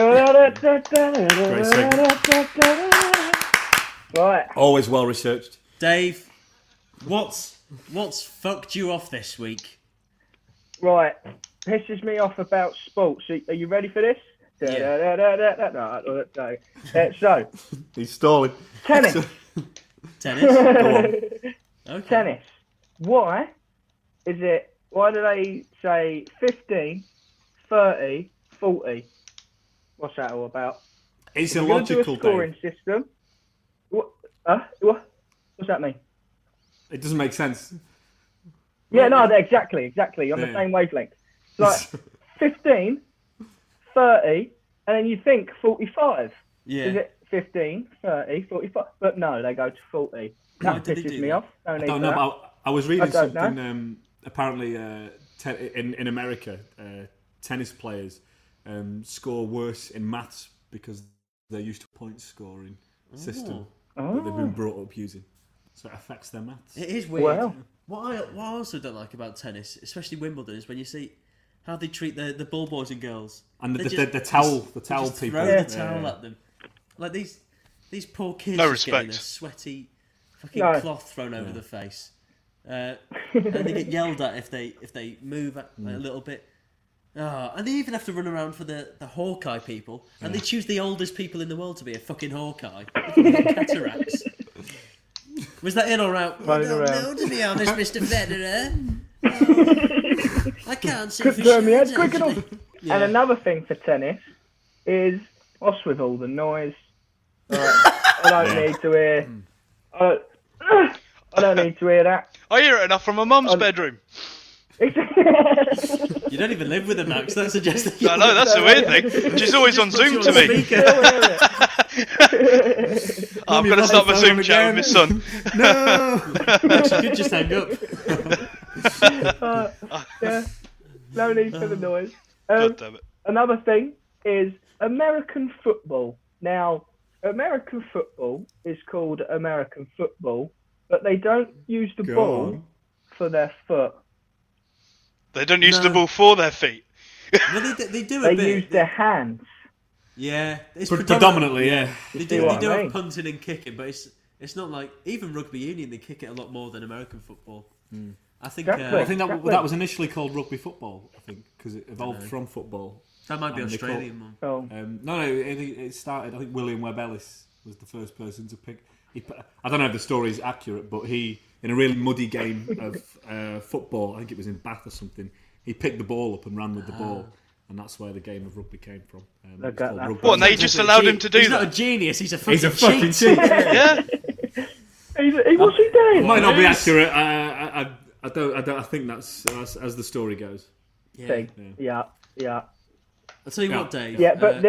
Right. Always well researched. Dave, what's fucked you off this week? Right. Pisses me off about sports. Are you ready for this? No. So, He's stalling. tennis. Tennis. Go on. Okay. Tennis. Why do they say 15, 30, 40? What's that all about? It's If you're gonna illogical, do a scoring Dave. system. What? What's that mean? It doesn't make sense. Yeah, no, exactly. On the Yeah. same wavelength. It's like 15, 30, and then you think 45. Yeah. Is it 15, 30, 45? But no, they go to 40. Why That did they pisses do me that? off. No I need don't for know. that. But I was reading I don't something. Apparently, in America, tennis players score worse in maths because they're used to a point scoring system that they've been brought up using. So it affects their maths. It is weird. Well. What I also don't like about tennis, especially Wimbledon, is when you see how they treat the ball boys and girls. And They the just- towel they people. just throw Yeah. the towel at them. Like these poor kids No just getting a respect. sweaty fucking No. cloth thrown over the face. And they get yelled at if they move a little bit. And they even have to run around for the Hawkeye people, and they choose the oldest people in the world to be a fucking Hawkeye. Cataracts. Was that in or out? Running I don't around. know, to be honest, Mr. Federer. Oh, I can't see for Turn me sure. head quick enough. Yeah. And another thing for tennis is what's with all the noise. I don't need to hear. I don't need to hear that. I hear it enough from my mum's bedroom. You don't even live with her, Max. That suggests that I know, that's the weird thing. She's always on Zoom to me. I'm going to start my Zoom chat with my son. She could just hang up. Yeah, no need for the noise. God damn it. Another thing is American football. Now, American football is called American football, but they don't use the ball on. for their foot. They don't use the ball for their feet. Well, they do a They bit. use their hands. Yeah, it's Predominantly, yeah. They see do. what They do I have mean? punting and kicking, but it's not like even rugby union. They kick it a lot more than American football. I think. Exactly. I think Exactly. that was initially called rugby football. I think because it evolved from football. That might be And they Australian one. Oh, No, it started. I think William Webb Ellis was the first person to pick. I don't know if the story is accurate, but he, in a really muddy game of football, I think it was in Bath or something, he picked the ball up and ran with the ball, and that's where the game of rugby came from. It was got called that. rugby. What, and they just allowed him to do He's not a that? genius. He's a fucking He's a fucking cheat. cheat. Yeah? what's he doing? It might not be accurate. I don't. I think that's as the story goes. Yeah. Yeah. I'll tell you Yeah. what, Dave. Yeah, but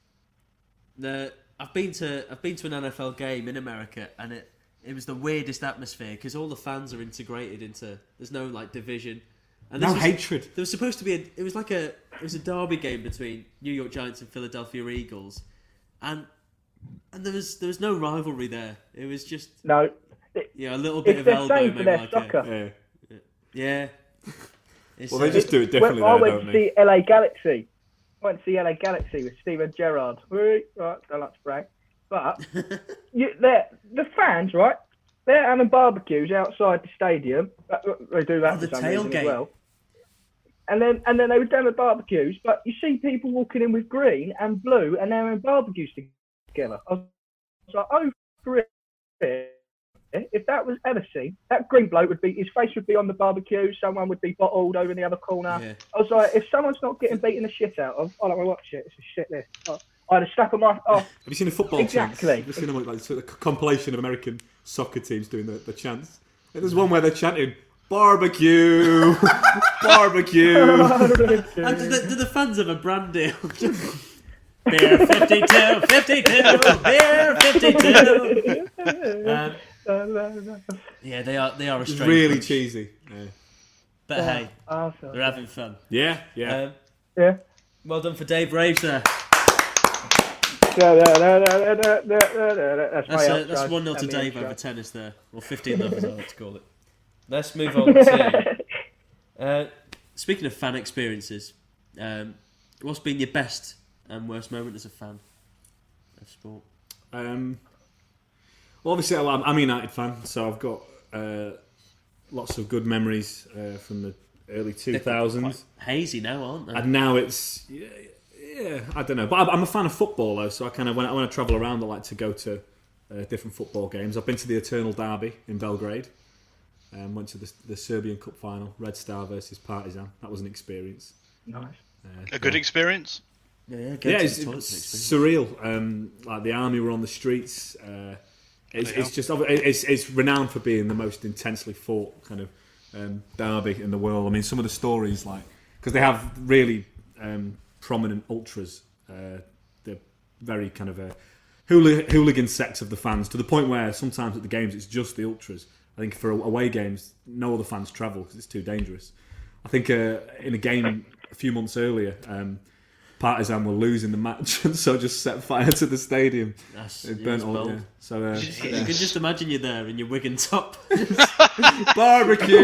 I've been to an NFL game in America, and it was the weirdest atmosphere because all the fans are integrated into. There's no like division. And No this was- hatred. There was supposed to be it was a derby game between New York Giants and Philadelphia Eagles, and there was no rivalry there. It was just no. a little bit It's of the elbow, same for maybe their like soccer. Yeah. It's, Well, they just do it differently. I there, went don't to they? see LA Galaxy. Went to see LA Galaxy with Steven Gerrard. Right, don't like to brag. But the fans, right? They're having barbecues outside the stadium. They do that the for some reason tailgate. as well. And then they were doing the barbecues, but you see people walking in with green and blue, and they're in barbecues together. I was like, oh, great. If that was ever seen, that green bloke his face would be on the barbecue, someone would be bottled over in the other corner. Yeah. I was like, if someone's not getting beaten the shit out of, I don't want to watch it. It's a shit this. I'd have stuck them off. Have you seen the football Exactly. chants? Have you seen like sort of compilation of American soccer teams doing the chants? There's one where they're chanting barbecue, barbecue. And do the fans have a brand deal? Beer 52, 52, beer 52. Yeah, they are a strange really bunch. cheesy. Yeah. But hey, they're having fun. Yeah. Yeah. Well done for Dave Brave, sir. That's That's 1-0 to Dave over tennis there. Or 15 love as I like to call it. Let's move on to... speaking of fan experiences, what's been your best and worst moment as a fan of sport? Well, obviously, I'm a United fan, so I've got lots of good memories from the early 2000s. Hazy now, aren't they? And now it's... Yeah, I don't know. But I'm a fan of football, though, so I kind of, when I travel around, I like to go to different football games. I've been to the Eternal Derby in Belgrade. Went to the Serbian Cup final, Red Star versus Partizan. That was an experience. Nice. A good experience? Yeah, it's surreal. Like the army were on the streets. It's renowned for being the most intensely fought kind of derby in the world. I mean, some of the stories, like, because they have really prominent ultras. They're very kind of a hooligan sects of the fans, to the point where sometimes at the games it's just the ultras. I think for away games, no other fans travel because it's too dangerous. I think in a game a few months earlier, Partizan were losing the match and so just set fire to the stadium. It burnt all. Yeah. So you can just imagine you there in your Wigan top. Barbecue.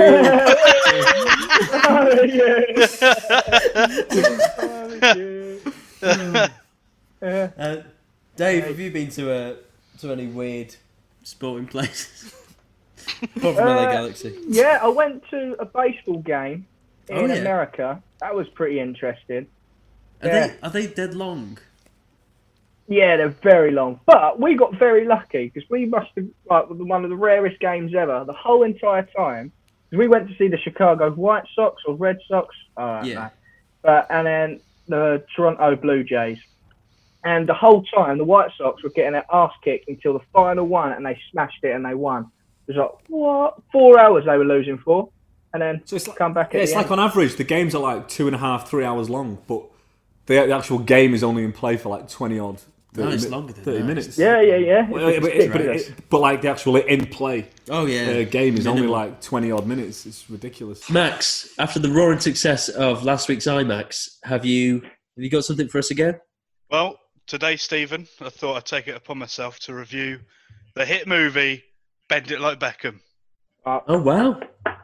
Dave, have you been to any weird sporting places? Apart from LA Galaxy. Yeah, I went to a baseball game in America. That was pretty interesting. Are they dead long? Yeah, they're very long. But we got very lucky because we must have one of the rarest games ever the whole entire time. Because we went to see the Chicago White Sox or Red Sox. No. And then the Toronto Blue Jays. And the whole time, the White Sox were getting their ass kicked until the final one, and they smashed it and they won. It was like, what? 4 hours they were losing for. And then come back at the end. Like on average, the games are like 2.5, 3 hours long, but the actual game is only in play for like 20 odd. 30 it's longer than 30 that. minutes. Yeah. But like the actual in play game is only like 20 odd minutes. It's ridiculous. Max, after the roaring success of last week's IMAX, have you got something for us again? Well, today, Stephen, I thought I'd take it upon myself to review the hit movie Bend It Like Beckham. Oh wow!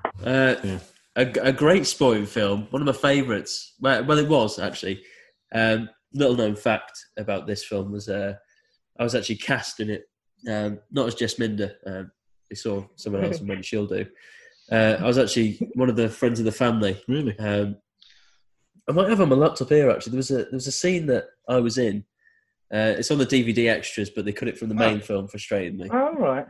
A great sporting film, one of my favourites. Well, it was actually. Little known fact about this film was I was actually cast in it, not as Jess Minder. They saw someone else and when she'll do. I was actually one of the friends of the family. Really? I might have on my laptop here. Actually, there was a scene that I was in. It's on the DVD extras, but they cut it from the main film, frustrating me. All right.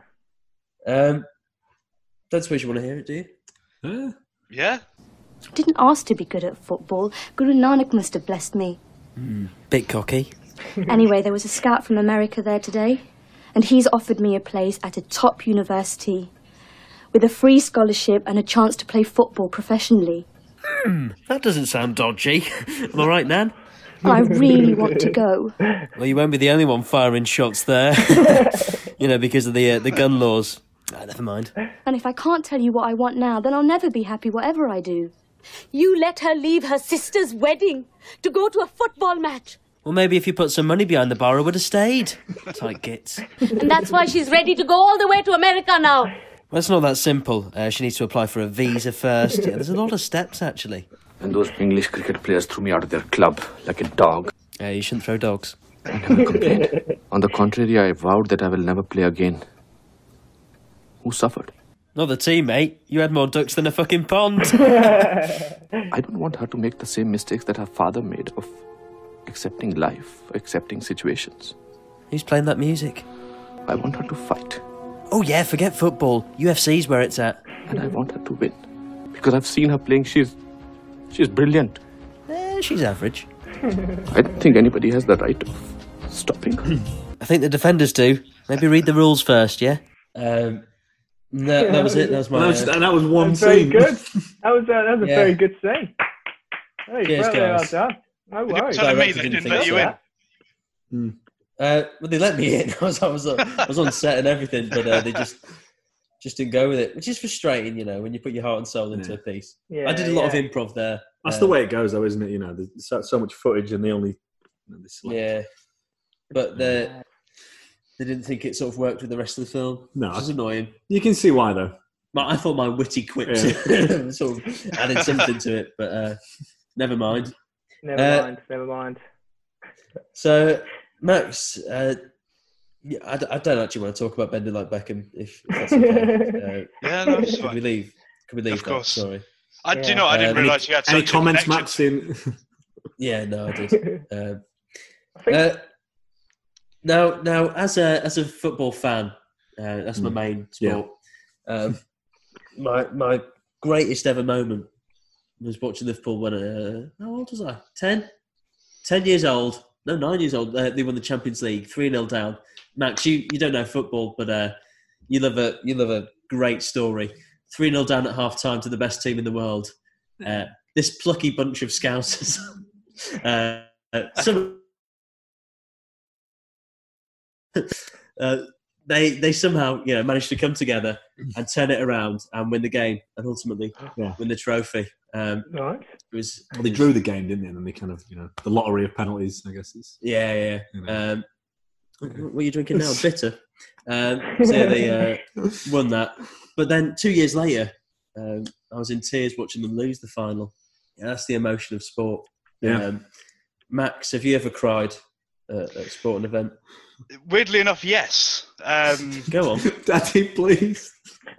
Don't suppose you want to hear it, do you? Yeah. Didn't ask to be good at football. Guru Nanak must have blessed me. Bit cocky. Anyway, there was a scout from America there today, and he's offered me a place at a top university with a free scholarship and a chance to play football professionally. That doesn't sound dodgy. Am I right, Nan? Well, I really want to go. Well, you won't be the only one firing shots there. Because of the gun laws. Never mind. And if I can't tell you what I want now, then I'll never be happy whatever I do. You let her leave her sister's wedding to go to a football match. Well, maybe if you put some money behind the bar, I would have stayed. Tight gits. And that's why she's ready to go all the way to America now. Well, it's not that simple. She needs to apply for a visa first. Yeah, there's a lot of steps, actually. And those English cricket players threw me out of their club like a dog. You shouldn't throw dogs. I never complained. On the contrary, I vowed that I will never play again. Who suffered? Not the team, mate. You had more ducks than a fucking pond. I don't want her to make the same mistakes that her father made of accepting life, accepting situations. Who's playing that music? I want her to fight. Oh yeah, forget football. UFC's where it's at. And I want her to win. Because I've seen her playing. She's brilliant. She's average. I don't think anybody has the right of stopping her. I think the defenders do. Maybe read the rules first, yeah? No, that was it. That was my. That was one Very scene. good. That was a very good scene. Hey, Cheers, well guys. done. No worries. Telling me they didn't let you in. Well, they let me in. I was on set and everything, but they just didn't go with it, which is frustrating, when you put your heart and soul into a piece. Yeah, I did a lot of improv there. That's the way it goes, though, isn't it? There's so much footage, and they only but they didn't think it sort of worked with the rest of the film. No, which is annoying. You can see why, though. I thought my witty quips sort of added something to it, but never mind. Never mind. So, Max, I don't actually want to talk about Bending Like Beckham, if that's okay. Yeah, no, it's fine. Could we leave of course. Sorry. I didn't realise you had any such comments, a Max? Yeah, no, I did. Now, as a football fan, that's my main sport. Yeah. My greatest ever moment was watching Liverpool when how old was I? 10 years old. No, 9 years old. They won the Champions League, 3-0 down. Max, you don't know football, but you love a great story. 3-0 down at half time to the best team in the world. This plucky bunch of Scousers. They somehow managed to come together and turn it around and win the game and ultimately win the trophy. Right. They drew the game, didn't they? And then they kind of the lottery of penalties, I guess. What are you drinking now? Bitter. They won that. But then 2 years later, I was in tears watching them lose the final. Yeah, that's the emotion of sport. Yeah. Max, have you ever cried at a sporting event? Weirdly enough, yes. Go on. Daddy, please.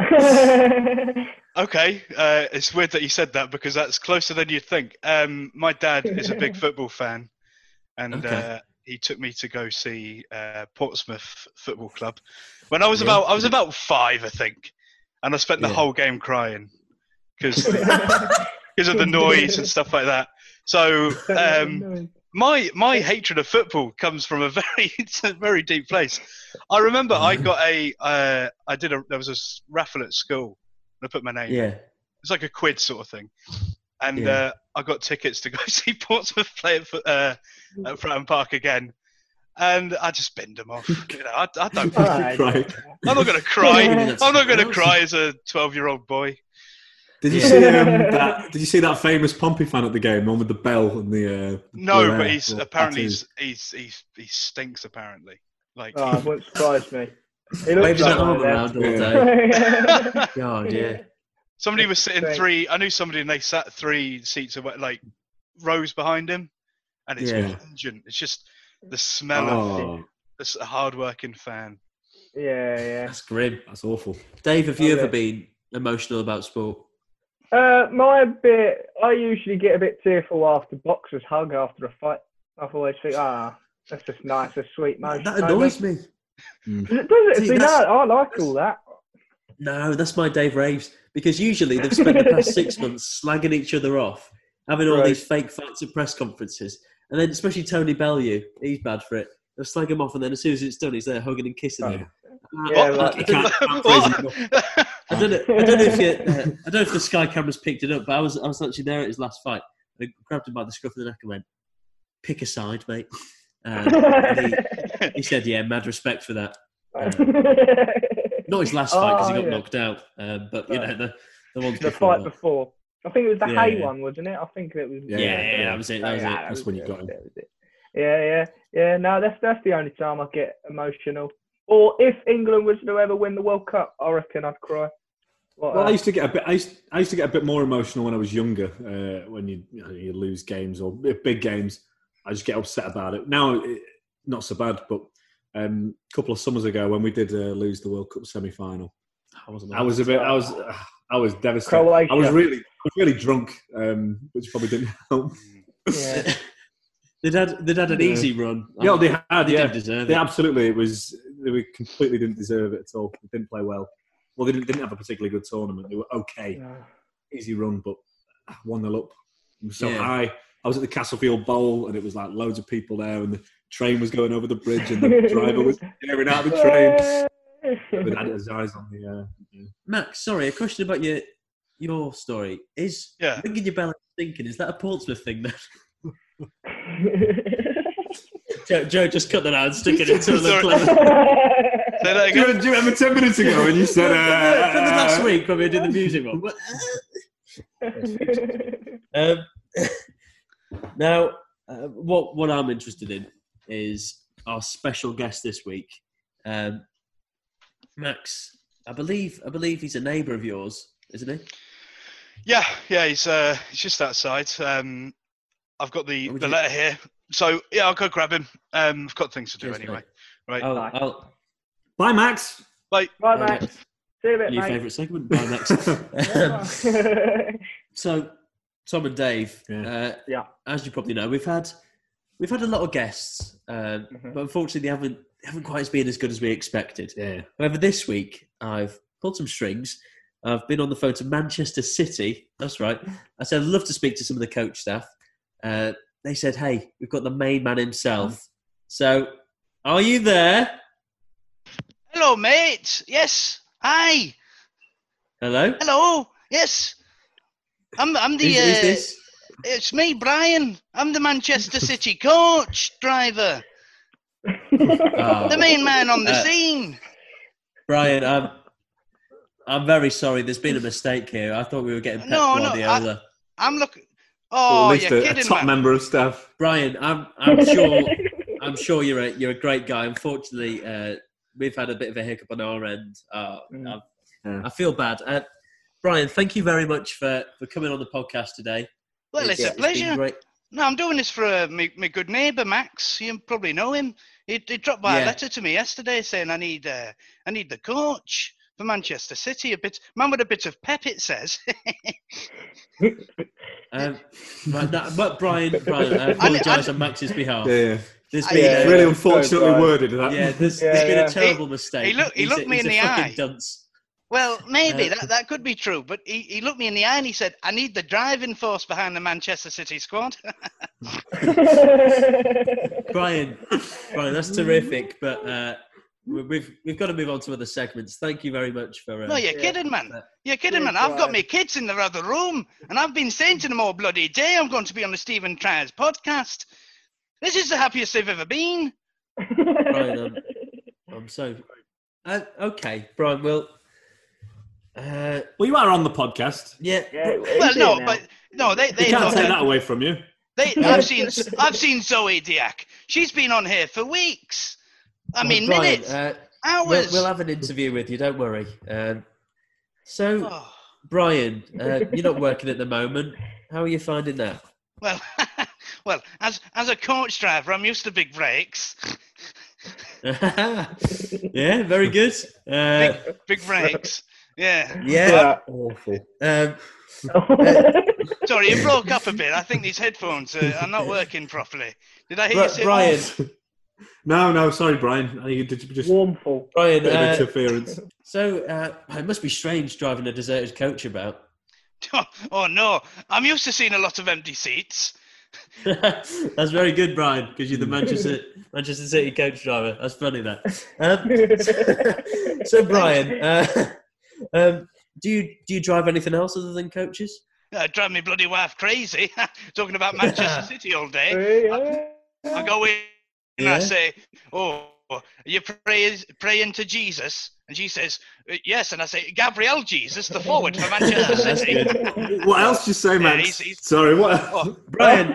Okay, it's weird that you said that because that's closer than you'd think. My dad is a big football fan, and he took me to go see Portsmouth Football Club when I was about 5, I think, and I spent the whole game crying because of the noise and stuff like that. So my hatred of football comes from a very deep place. I remember there was a raffle at school. I put my name in. It's like a quid sort of thing. And I got tickets to go see Portsmouth play at Fratton Park again. And I just binned them off. I don't cry. I'm not going to cry. I'm not going to cry as a 12-year-old boy. Did you see that? Did you see that famous Pompey fan at the game, the one with the bell and the? No, but he stinks apparently. Like, it wouldn't surprise me. He looks that arm around all day. God, yeah. Somebody was sitting I knew somebody, and they sat 3 seats away, like rows behind him, and it's pungent. It's just the smell of this hard-working fan. Yeah. That's grim. That's awful. Dave, have you ever been emotional about sport? I usually get a bit tearful after boxers hug after a fight. I've always think, that's just nice, a sweet moment. That annoys me. Does it? See, I like all that. No, that's my Dave Raves. Because usually they've spent the past 6 months slagging each other off, having all these fake fights at press conferences. And then especially Tony Bellew, he's bad for it. They'll slag him off, and then as soon as it's done, he's there hugging and kissing them. I don't know if the Sky cameras picked it up, but I was actually there at his last fight. I grabbed him by the scruff of the neck and went, "Pick a side, mate." And he said, "Yeah, mad respect for that." Not his last fight because he got knocked out, but the ones the before fight before. I think it was the Hay one, wasn't it? I think it was. Yeah, that was it. That's when you got him. Yeah. No, that's the only time I get emotional. Or if England was to ever win the World Cup, I reckon I'd cry. I used to get a bit more emotional when I was younger. When you lose games or big games, I just get upset about it. Now, not so bad, but a couple of summers ago when we did lose the World Cup semi-final, I was devastated. Croatia. I was really drunk, which probably didn't help. Yeah. They'd had an easy run. Yeah, they had. They didn't deserve it. Absolutely. They completely didn't deserve it at all. They didn't play well. Well, they didn't have a particularly good tournament. They were okay, easy run, but 1-0 up. So high. I was at the Castlefield Bowl, and it was like loads of people there, and the train was going over the bridge, and the driver was staring out of the train with his eyes on the. Max, sorry, a question about your story is ringing your bell and thinking. Is that a Portsmouth thing then? Joe just cut that out and stick it into the clip. Say that again. Do you remember 10 minutes ago when you said... From the last week when we did the music one. Now, what I'm interested in is our special guest this week, Max. I believe he's a neighbour of yours, isn't he? Yeah, he's just outside. I've got the letter here, so yeah, I'll go grab him. I've got things to do anyway. Mate. Right. Bye, Max. Bye. Bye, Max. See you a bit, Your mate. favourite segment? Bye, Max. So, Tom and Dave, as you probably know, we've had a lot of guests, but unfortunately they haven't quite been as good as we expected. Yeah. However, this week I've pulled some strings. I've been on the phone to Manchester City. That's right. I said I'd love to speak to some of the coach staff. They said, "Hey, we've got the main man himself." So, are you there? Hello, mate. Yes. Hi. Hello. Hello. Yes. I'm the. Who's this? It's me, Brian. I'm the Manchester City coach driver. The main man on the scene. Brian, I'm very sorry. There's been a mistake here. I thought we were getting Pep Guardiola. I'm looking. Oh, at least you're a kidding, top man. member of staff. Brian, I'm sure you're a great guy. Unfortunately, we've had a bit of a hiccup on our end. I feel bad. Brian, thank you very much for coming on the podcast today. Well, it's a pleasure. No, I'm doing this for my good neighbour Max. You probably know him. He dropped by a letter to me yesterday saying I need the coach for Manchester City. Man with a bit of pep, it says. But Brian, I apologise on Max's behalf. Yeah. There's been really unfortunately worded. That. Yeah, there's been a terrible mistake. He looked me in the eye. Dunce. Well, maybe that could be true, but he looked me in the eye and he said, "I need the driving force behind the Manchester City squad." Brian, that's terrific, but we've got to move on to other segments. Thank you very much for. No, you're kidding, man. You're kidding, man. I've got my kids in the other room, and I've been saying to them all bloody day, I'm going to be on the Stephen Tryers podcast. This is the happiest they've ever been. Brian, I'm so okay, Brian. Well, you are on the podcast. Yeah. Well, no, they can't take that away from you. I've seen Zoe Diak. She's been on here for weeks. Brian, minutes, hours. We'll have an interview with you. Don't worry. Brian, you're not working at the moment. How are you finding that? Well, as a coach driver, I'm used to big breaks. Yeah, very good. Big breaks. Yeah. Yeah. Awful. Sorry, it broke up a bit. I think these headphones are not working properly. Did I hear you say Brian? No, sorry, Brian. Did you just warmful? Brian, interference. So it must be strange driving a deserted coach about. Oh no, I'm used to seeing a lot of empty seats. That's very good, Brian, because you're the Manchester City coach driver. That's funny, that. So, Brian, do you drive anything else other than coaches? Drive me bloody wife crazy. Talking about Manchester City all day. I go in and I say, "Oh, are you praying to Jesus?" And she says, "Yes." And I say, "Gabriel Jesus, the forward for Manchester City." What else do you say, Max? Sorry, what? Brian,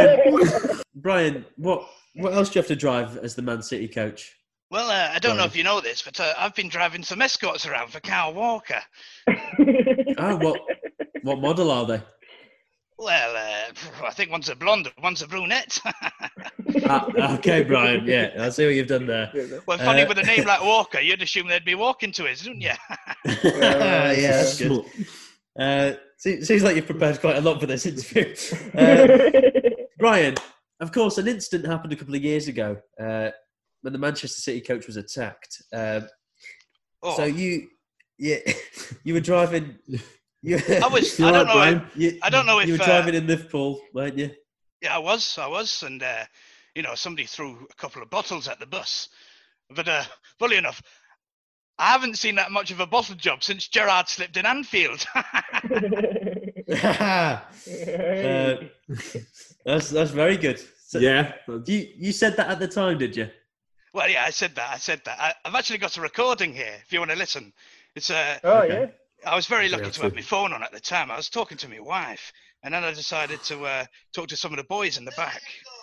what else do you have to drive as the Man City coach? Well, I don't know if you know this, but I've been driving some escorts around for Kyle Walker. Oh, what model are they? Well, I think one's a blonde, one's a brunette. Okay, Brian. Yeah, I see what you've done there. Well, funny with a name like Walker, you'd assume they'd be walking to it, wouldn't you? Yeah, that's good. Seems like you've prepared quite a lot for this interview. Brian, of course, an incident happened a couple of years ago when the Manchester City coach was attacked. So you were driving. I don't know if you were driving in Liverpool, weren't you? Yeah, I was, and somebody threw a couple of bottles at the bus. But fully enough, I haven't seen that much of a bottle job since Gerrard slipped in Anfield. That's very good. So yeah. You said that at the time, did you? Well, yeah, I said that. I've actually got a recording here. If you want to listen, it's yeah. I was very lucky to have my phone on at the time. I was talking to my wife, and then I decided to talk to some of the boys in the back.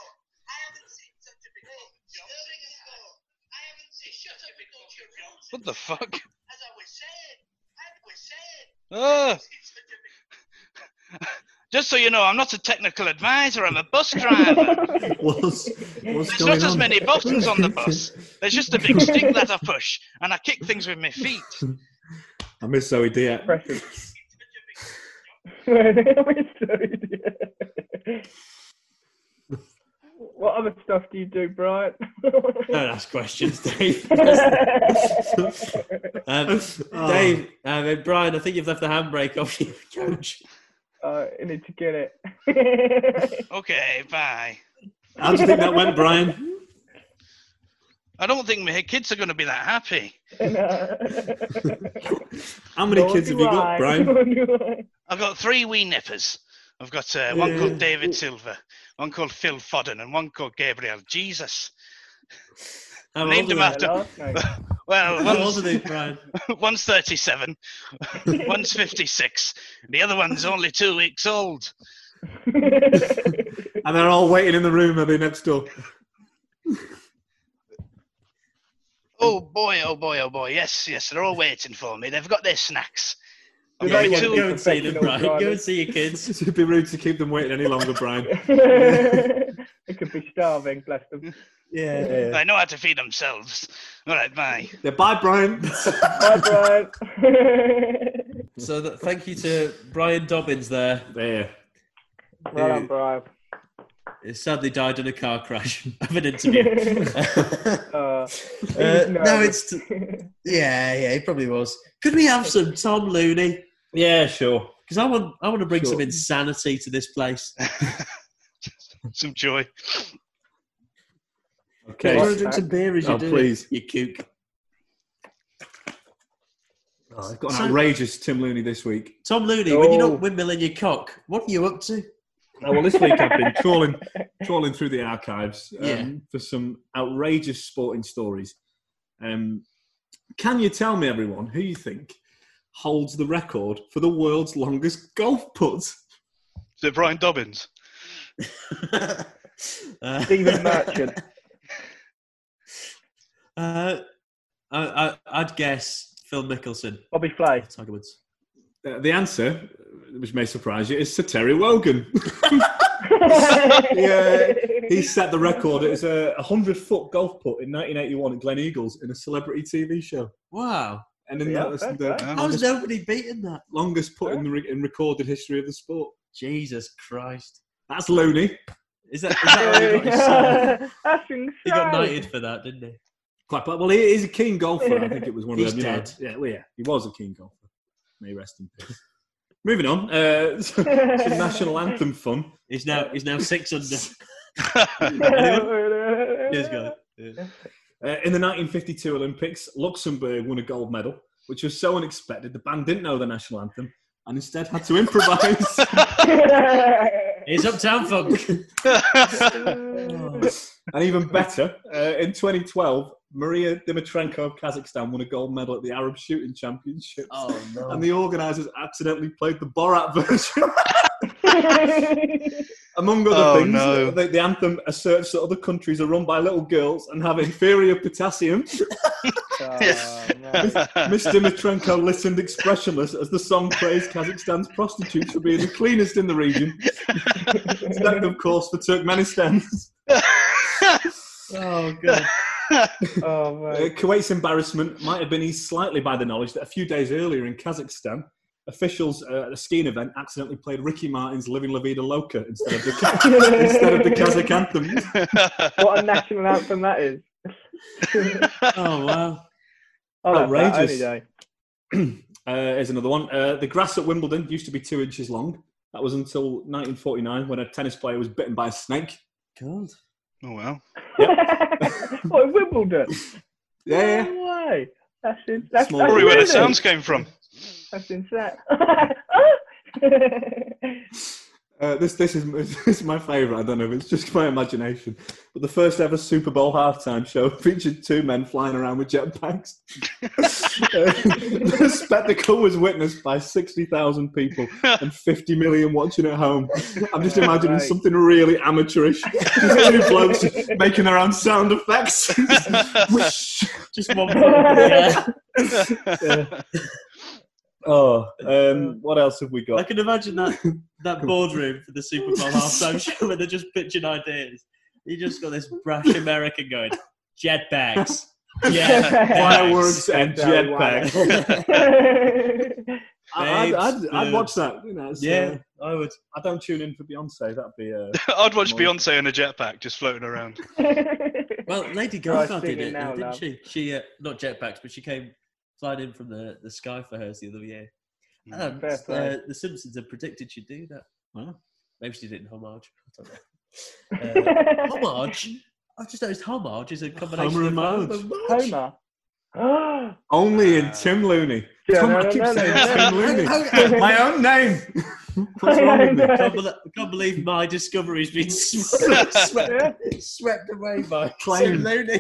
What the fuck? Oh. Just so you know, I'm not a technical advisor. I'm a bus driver. What's There's going not as on? many buttons on the bus. There's just a big stick that I push, and I kick things with my feet. I miss Zoe Diet. What other stuff do you do, Brian? Don't ask questions, Dave. Dave, Brian, I think you've left the handbrake off your coach. You need to get it. Okay, bye. How do you think that went, Brian? I don't think my kids are going to be that happy. How many kids have you got, Brian? I've got 3 wee nippers. I've got one called David Silver, one called Phil Fodden, and one called Gabriel Jesus. Named them after. Well, how old are they, Brian? One's 37, one's 56, the other one's only 2 weeks old. And they're all waiting in the room, are they, next door? Oh boy, oh boy, oh boy. Yes, they're all waiting for me. They've got their snacks. Go and see them, Brian. Go and see your kids. It'd be rude to keep them waiting any longer, Brian. They could be starving, bless them. Yeah. I know how to feed themselves. All right, bye. Yeah, bye, Brian. Bye, Brian. So thank you to Brian Dobbins there. There. Well done, Brian. He sadly died in a car crash of an interview. No, it's... Yeah, he probably was. Could we have some Tom Looney? Yeah, sure. Because I want to bring some insanity to this place. Some joy. Okay. You want to drink some beer as you do please. You kook. I've got an outrageous Tim Looney this week. Tom Looney, when you're not windmilling your cock, what are you up to? Well, this week I've been trawling through the archives for some outrageous sporting stories. Can you tell me, everyone, who you think holds the record for the world's longest golf putt? Is it Brian Dobbins? Stephen Merchant. I'd guess Phil Mickelson. Bobby Flay. Tiger Woods. The answer, which may surprise you, is Sir Terry Wogan. He set the record. It was a 100-foot golf putt in 1981 at Glen Eagles in a celebrity TV show. Wow. And then that was how has nobody beaten that? Longest putt in recorded history of the sport. Jesus Christ. That's Looney. Is that how he got his son? That's insane. He got knighted for that, didn't he? Quite, well, he's a keen golfer. I think it was one of them. He's dead. He was a keen golfer. May rest in peace. Moving on, some national anthem fun. He's now 6 under. Cheers, guys. In the 1952 Olympics, Luxembourg won a gold medal, which was so unexpected the band didn't know the national anthem and instead had to improvise. It's Uptown Funk. And even better, in 2012, Maria Dimitrenko of Kazakhstan won a gold medal at the Arab Shooting Championships. Oh, no. And the organisers accidentally played the Borat version. Among other things, the anthem asserts that other countries are run by little girls and have inferior potassium. Miss Dimitrenko listened expressionless as the song praised Kazakhstan's prostitutes for being the cleanest in the region. Except, of course, for Turkmenistan. Oh, God. Kuwait's embarrassment might have been eased slightly by the knowledge that a few days earlier in Kazakhstan, officials at a skiing event accidentally played Ricky Martin's Living La Vida Loca instead of the Kazakh anthem. What a national anthem that is. Oh, wow. Outrageous. Here's another one. The grass at Wimbledon used to be 2 inches long. That was until 1949 when a tennis player was bitten by a snake. God. Oh, wow. What, Wimbledon? Yeah. No way. That's probably where the sounds came from. That's insane. This is my favourite. I don't know if it's just my imagination, but the first ever Super Bowl halftime show featured two men flying around with jetpacks. The spectacle was witnessed by 60,000 people and 50 million watching at home. I'm just imagining something really amateurish. Just two blokes making their own sound effects. Just one bloke. Yeah. Oh, what else have we got? I can imagine that boardroom for the Super Bowl halftime show where they're just pitching ideas. You just got this brash American going, jetpacks. Yeah, fireworks and jetpacks. I'd watch that. You know, I would. I don't tune in for Beyonce. That'd be. I'd watch Beyonce in a jetpack just floating around. Well, Lady Gaga did it, didn't she? She not jetpacks, but she came flying in from the sky for hers the other year. The Simpsons had predicted she'd do that. Wow. Maybe she did in homage. I don't know. Homage? I just noticed homage is a combination of Homer. Only in Tim Looney. I keep saying Tim Looney. My own name. What's wrong with me? I can't believe my discovery's been swept away by Tim Looney.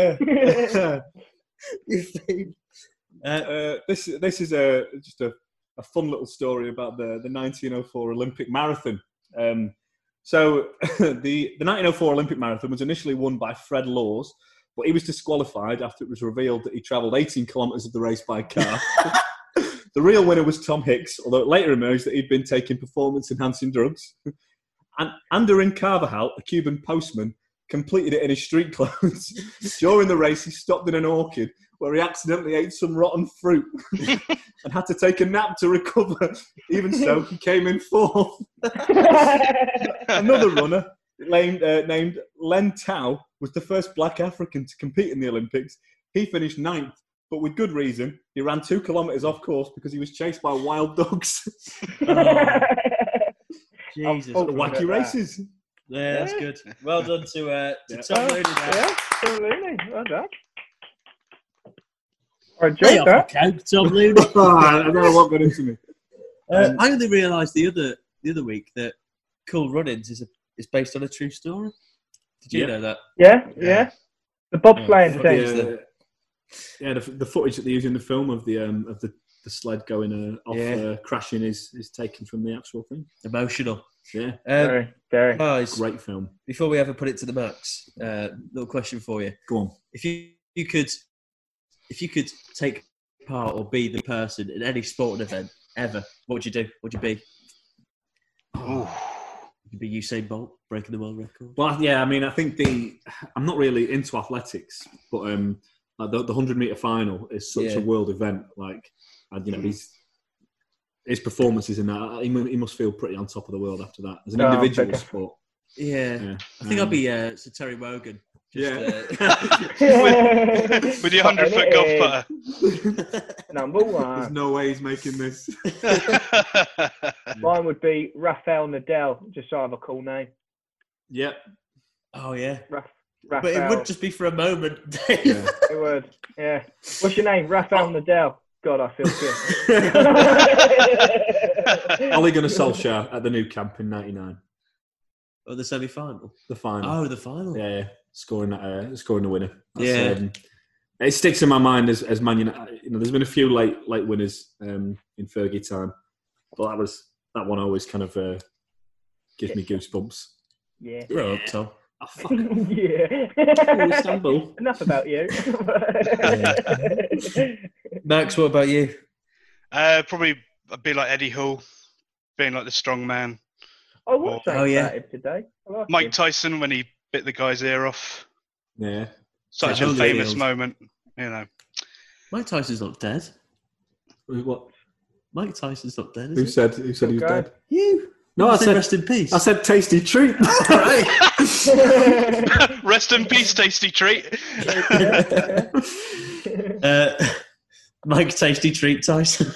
This is just a fun little story about the 1904 Olympic marathon. So the 1904 Olympic marathon was initially won by Fred Laws, but he was disqualified after it was revealed that he travelled 18 kilometres of the race by car. The real winner was Tom Hicks, although it later emerged that he'd been taking performance-enhancing drugs. And Andorin Carvajal, a Cuban postman, completed it in his street clothes. During the race, he stopped in an orchard where he accidentally ate some rotten fruit and had to take a nap to recover. Even so, he came in fourth. Another runner named Len Tao was the first black African to compete in the Olympics. He finished ninth, but with good reason. He ran 2 kilometres off course because he was chased by wild dogs. Jesus. Wacky races. Yeah, that's good. Well done to Tom Looney. Yeah, Tom Looney. Well done. Tom Looney. I don't know what got into me. I only realised the other week that Cool Runnings is based on a true story. Did you know that? Yeah. The bobsleighing team. The footage that they use in the film of the sled going off crashing is taken from the actual thing. Emotional. Yeah. Very. Guys, great film. Before we ever put it to the max, little question for you. Go on. If you could take part or be the person in any sporting event ever, what would you do? What would you be? You'd be Usain Bolt breaking the world record. Well, yeah. I mean, I think I'm not really into athletics, but the 100-meter final is such a world event. Like, his performances in that, he must feel pretty on top of the world after that as an individual sport. Yeah. I think I'd be Sir Terry Wogan. With your 100-foot golf putter. Number one. There's no way he's making this. Mine would be Rafael Nadal, just so I have a cool name. Yep. Oh, yeah. Rafael. But it would just be for a moment, Dave. Yeah. It would, yeah. What's your name? Rafael Nadal. God, I feel good. Ole Gunnar Solskjaer at the Nou Camp in '99. Oh, the semi-final? The final. Oh, the final. Yeah. Scoring the winner. It sticks in my mind as Man United. There's been a few late winners in Fergie time, but that one always kind of gives me goosebumps. Yeah. Grow up, Tom. Oh, fuck. Yeah. Istanbul. Enough about you. Max, what about you? Probably I'd be like Eddie Hall, being like the strong man. I watched about him today. Mike Tyson when he bit the guy's ear off. Yeah. Such a famous moment, Mike Tyson's not dead. What? Mike Tyson's not dead, Who said he was dead? You. No, I said rest in peace. I said tasty treat. Rest in peace, tasty treat. Mike Tasty Treat Tyson.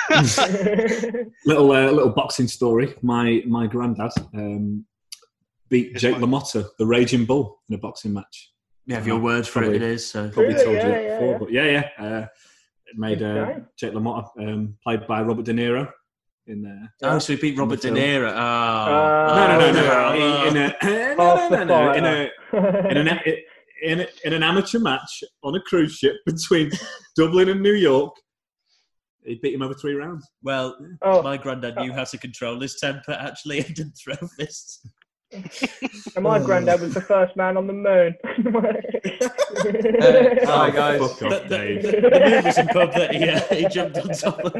little boxing story. My granddad beat Jake LaMotta, the Raging Bull, in a boxing match. You have your word for it is. So. Probably told you that before, but it made Jake LaMotta, played by Robert De Niro. in there. Oh, so he beat Robert De Niro. In an amateur match on a cruise ship between Dublin and New York, he beat him over 3 rounds. Well, my granddad knew how to control his temper, actually, and didn't throw fists. And my granddad was the first man on the moon. Hi, guys. The moon was a pub that he jumped on top of.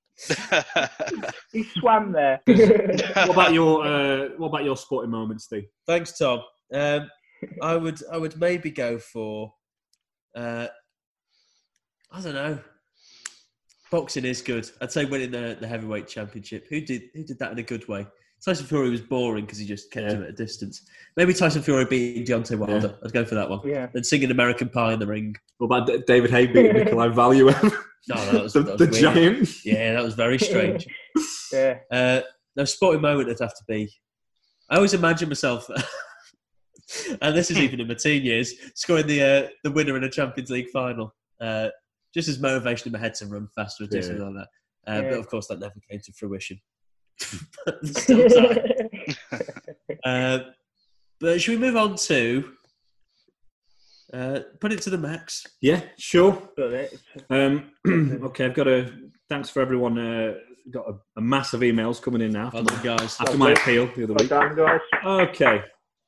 He swam there. What about your sporting moments, Steve? Thanks, Tom. I would maybe go for I don't know. Boxing is good. I'd say winning the heavyweight championship. Who did that in a good way? Tyson Fury was boring because he just kept him at a distance. Maybe Tyson Fury beating Deontay Wilder. I'd go for that one. Yeah. Then singing American Pie in the ring. What about David Haye beating Nikolai Valuev? No, that was the giant. Yeah, that was very strange. Yeah. No, sporting moment would have to be. I always imagine myself, and this is even in my teen years, scoring the winner in a Champions League final. Just as motivation in my head to run faster or do something like that. But of course, that never came to fruition. Still time. But should we move on to put it to the max? Yeah, sure. Okay, I've got thanks for everyone. Got a massive emails coming in now after my appeal the other week. Guys. Okay.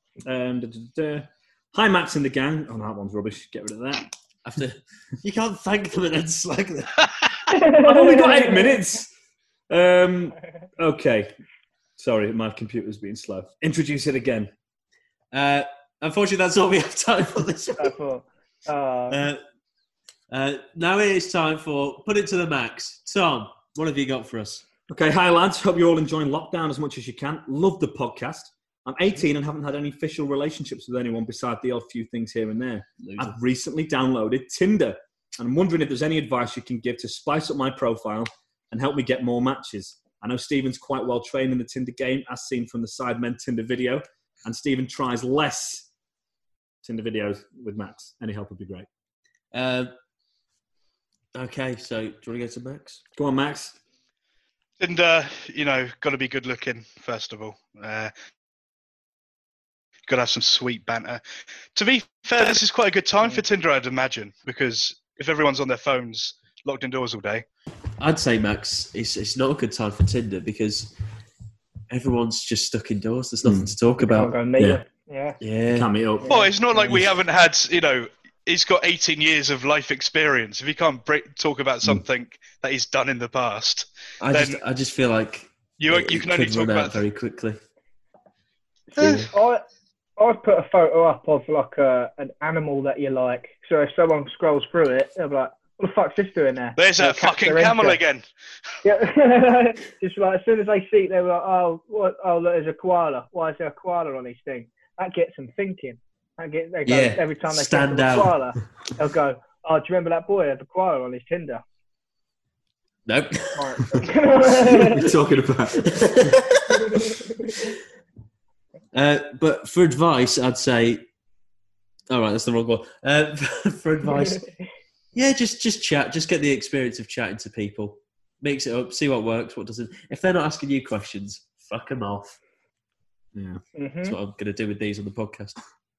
Hi, Max and the gang. Oh, no, that one's rubbish. Get rid of that. You can't thank them and then slag them. I've only got 8 minutes. Okay. Sorry, my computer's being slow. Introduce it again. Unfortunately, that's all we have time for this week. Now it is time for Put It to the Max. Tom, what have you got for us? Okay, hi lads. Hope you're all enjoying lockdown as much as you can. Love the podcast. I'm 18 and haven't had any official relationships with anyone besides the odd few things here and there. I've recently downloaded Tinder, and I'm wondering if there's any advice you can give to spice up my profile and help me get more matches. I know Stephen's quite well trained in the Tinder game, as seen from the Sidemen Tinder video, and Stephen tries less Tinder videos with Max. Any help would be great. Okay, so do you want to go to Max? Go on, Max. Tinder, got to be good looking, first of all. Got to have some sweet banter. To be fair, this is quite a good time for Tinder, I'd imagine, because if everyone's on their phones, locked indoors all day. I'd say, Max, it's not a good time for Tinder because everyone's just stuck indoors. There's nothing to talk about. Yeah. Can't meet up. Well, it's not like we haven't had, he's got 18 years of life experience. If he can't talk about something that he's done in the past, I just feel like you can only talk about very quickly. I'd put a photo up of like an animal that you like. So if someone scrolls through it, they'll be like, "What the fuck's this doing there?" There's that fucking camel again. Yeah, just like as soon as they see it, they're like, "Oh, what? Oh, look, there's a koala. Why is there a koala on his thing?" That gets them thinking. They go, every time they stand see a out. koala, they'll go, "Oh, do you remember that boy who had the koala on his Tinder?" Nope. What are you talking about? But for advice, I'd say, all right, that's the wrong one. For advice, just chat. Just get the experience of chatting to people. Mix it up, see what works, what doesn't. If they're not asking you questions, fuck them off. Yeah, That's what I'm going to do with these on the podcast.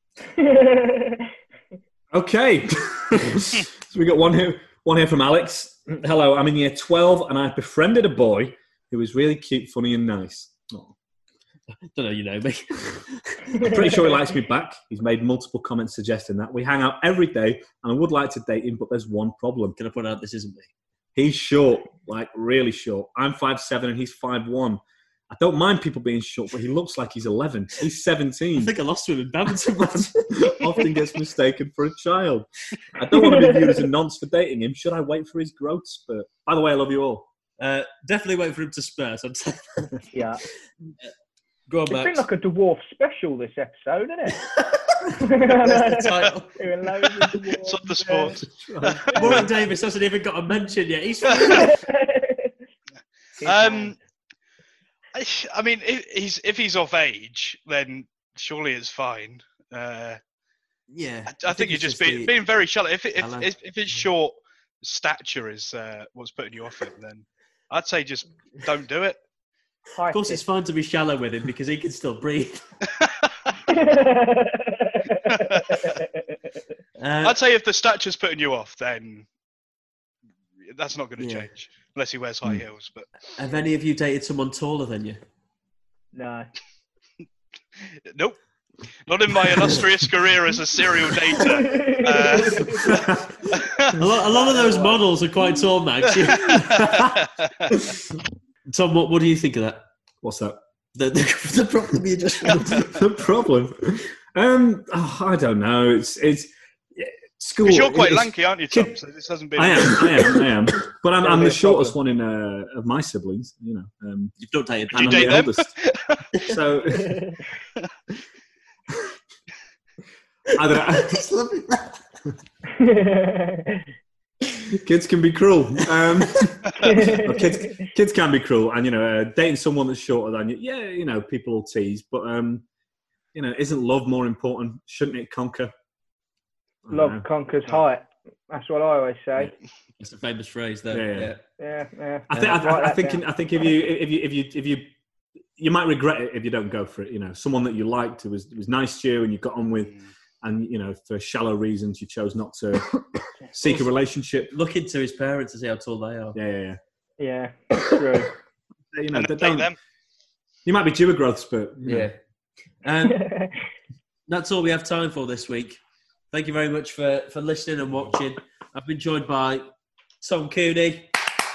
Okay, so we got one here from Alex. Hello, I'm in year 12 and I've befriended a boy who is really cute, funny, and nice. Oh. Don't know, you know me. I'm pretty sure he likes me back. He's made multiple comments suggesting that. We hang out every day and I would like to date him, but there's one problem. Can I point out this isn't me? He's short, like really short. I'm 5'7" and he's 5'1". I don't mind people being short, but he looks like he's 11. He's 17. I think I lost him in badminton. Often gets mistaken for a child. I don't want to be viewed as a nonce for dating him. Should I wait for his growth spurt? By the way, I love you all. Definitely wait for him to spurt. Yeah. Go on, It's Max. been like a dwarf special this episode, isn't it? That's the title. It's on the sport. Warren Davis hasn't even got a mention yet. He's I mean, if he's of age, then surely it's fine. Yeah, I think you're just being very shallow. If it's short stature is what's putting you off him, then I'd say just don't do it. Of course, it's fine to be shallow with him because he can still breathe. I'd say if the stature's putting you off, then that's not going to change unless he wears high heels. But have any of you dated someone taller than you? No. Nope. Not in my illustrious career as a serial dater. A lot of those models are quite tall, Max. Tom, what do you think of that? What's that? The problem you just the problem. I don't know. It's school. Because you're quite lanky, aren't you, Tom? So this hasn't been. I am. But I'm the shortest one in of my siblings. You know. You've not dated. And I'm the eldest. So. I don't know. Kids can be cruel. Kids can be cruel, and dating someone that's shorter than you, people will tease. But isn't love more important? Shouldn't it conquer? Love conquers height. That's what I always say. It's a famous phrase, though. Yeah. I think if you might regret it if you don't go for it. Someone that you liked who was nice to you and you got on with. And, for shallow reasons, you chose not to seek a relationship. Look into his parents to see how tall they are. Yeah, true. Them. You might be due a growth spurt. Yeah. That's all we have time for this week. Thank you very much for listening and watching. I've been joined by Tom Cooney,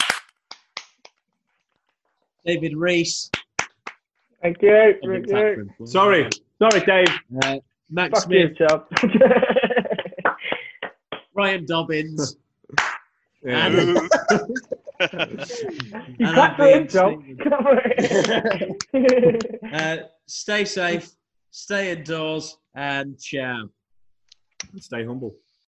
David Rees. Thank you. Sorry, Dave. Max Fuck Smith, you, Tom. Ryan Dobbins, You clap for him, Tom. Stay safe, stay indoors, and ciao. Stay humble.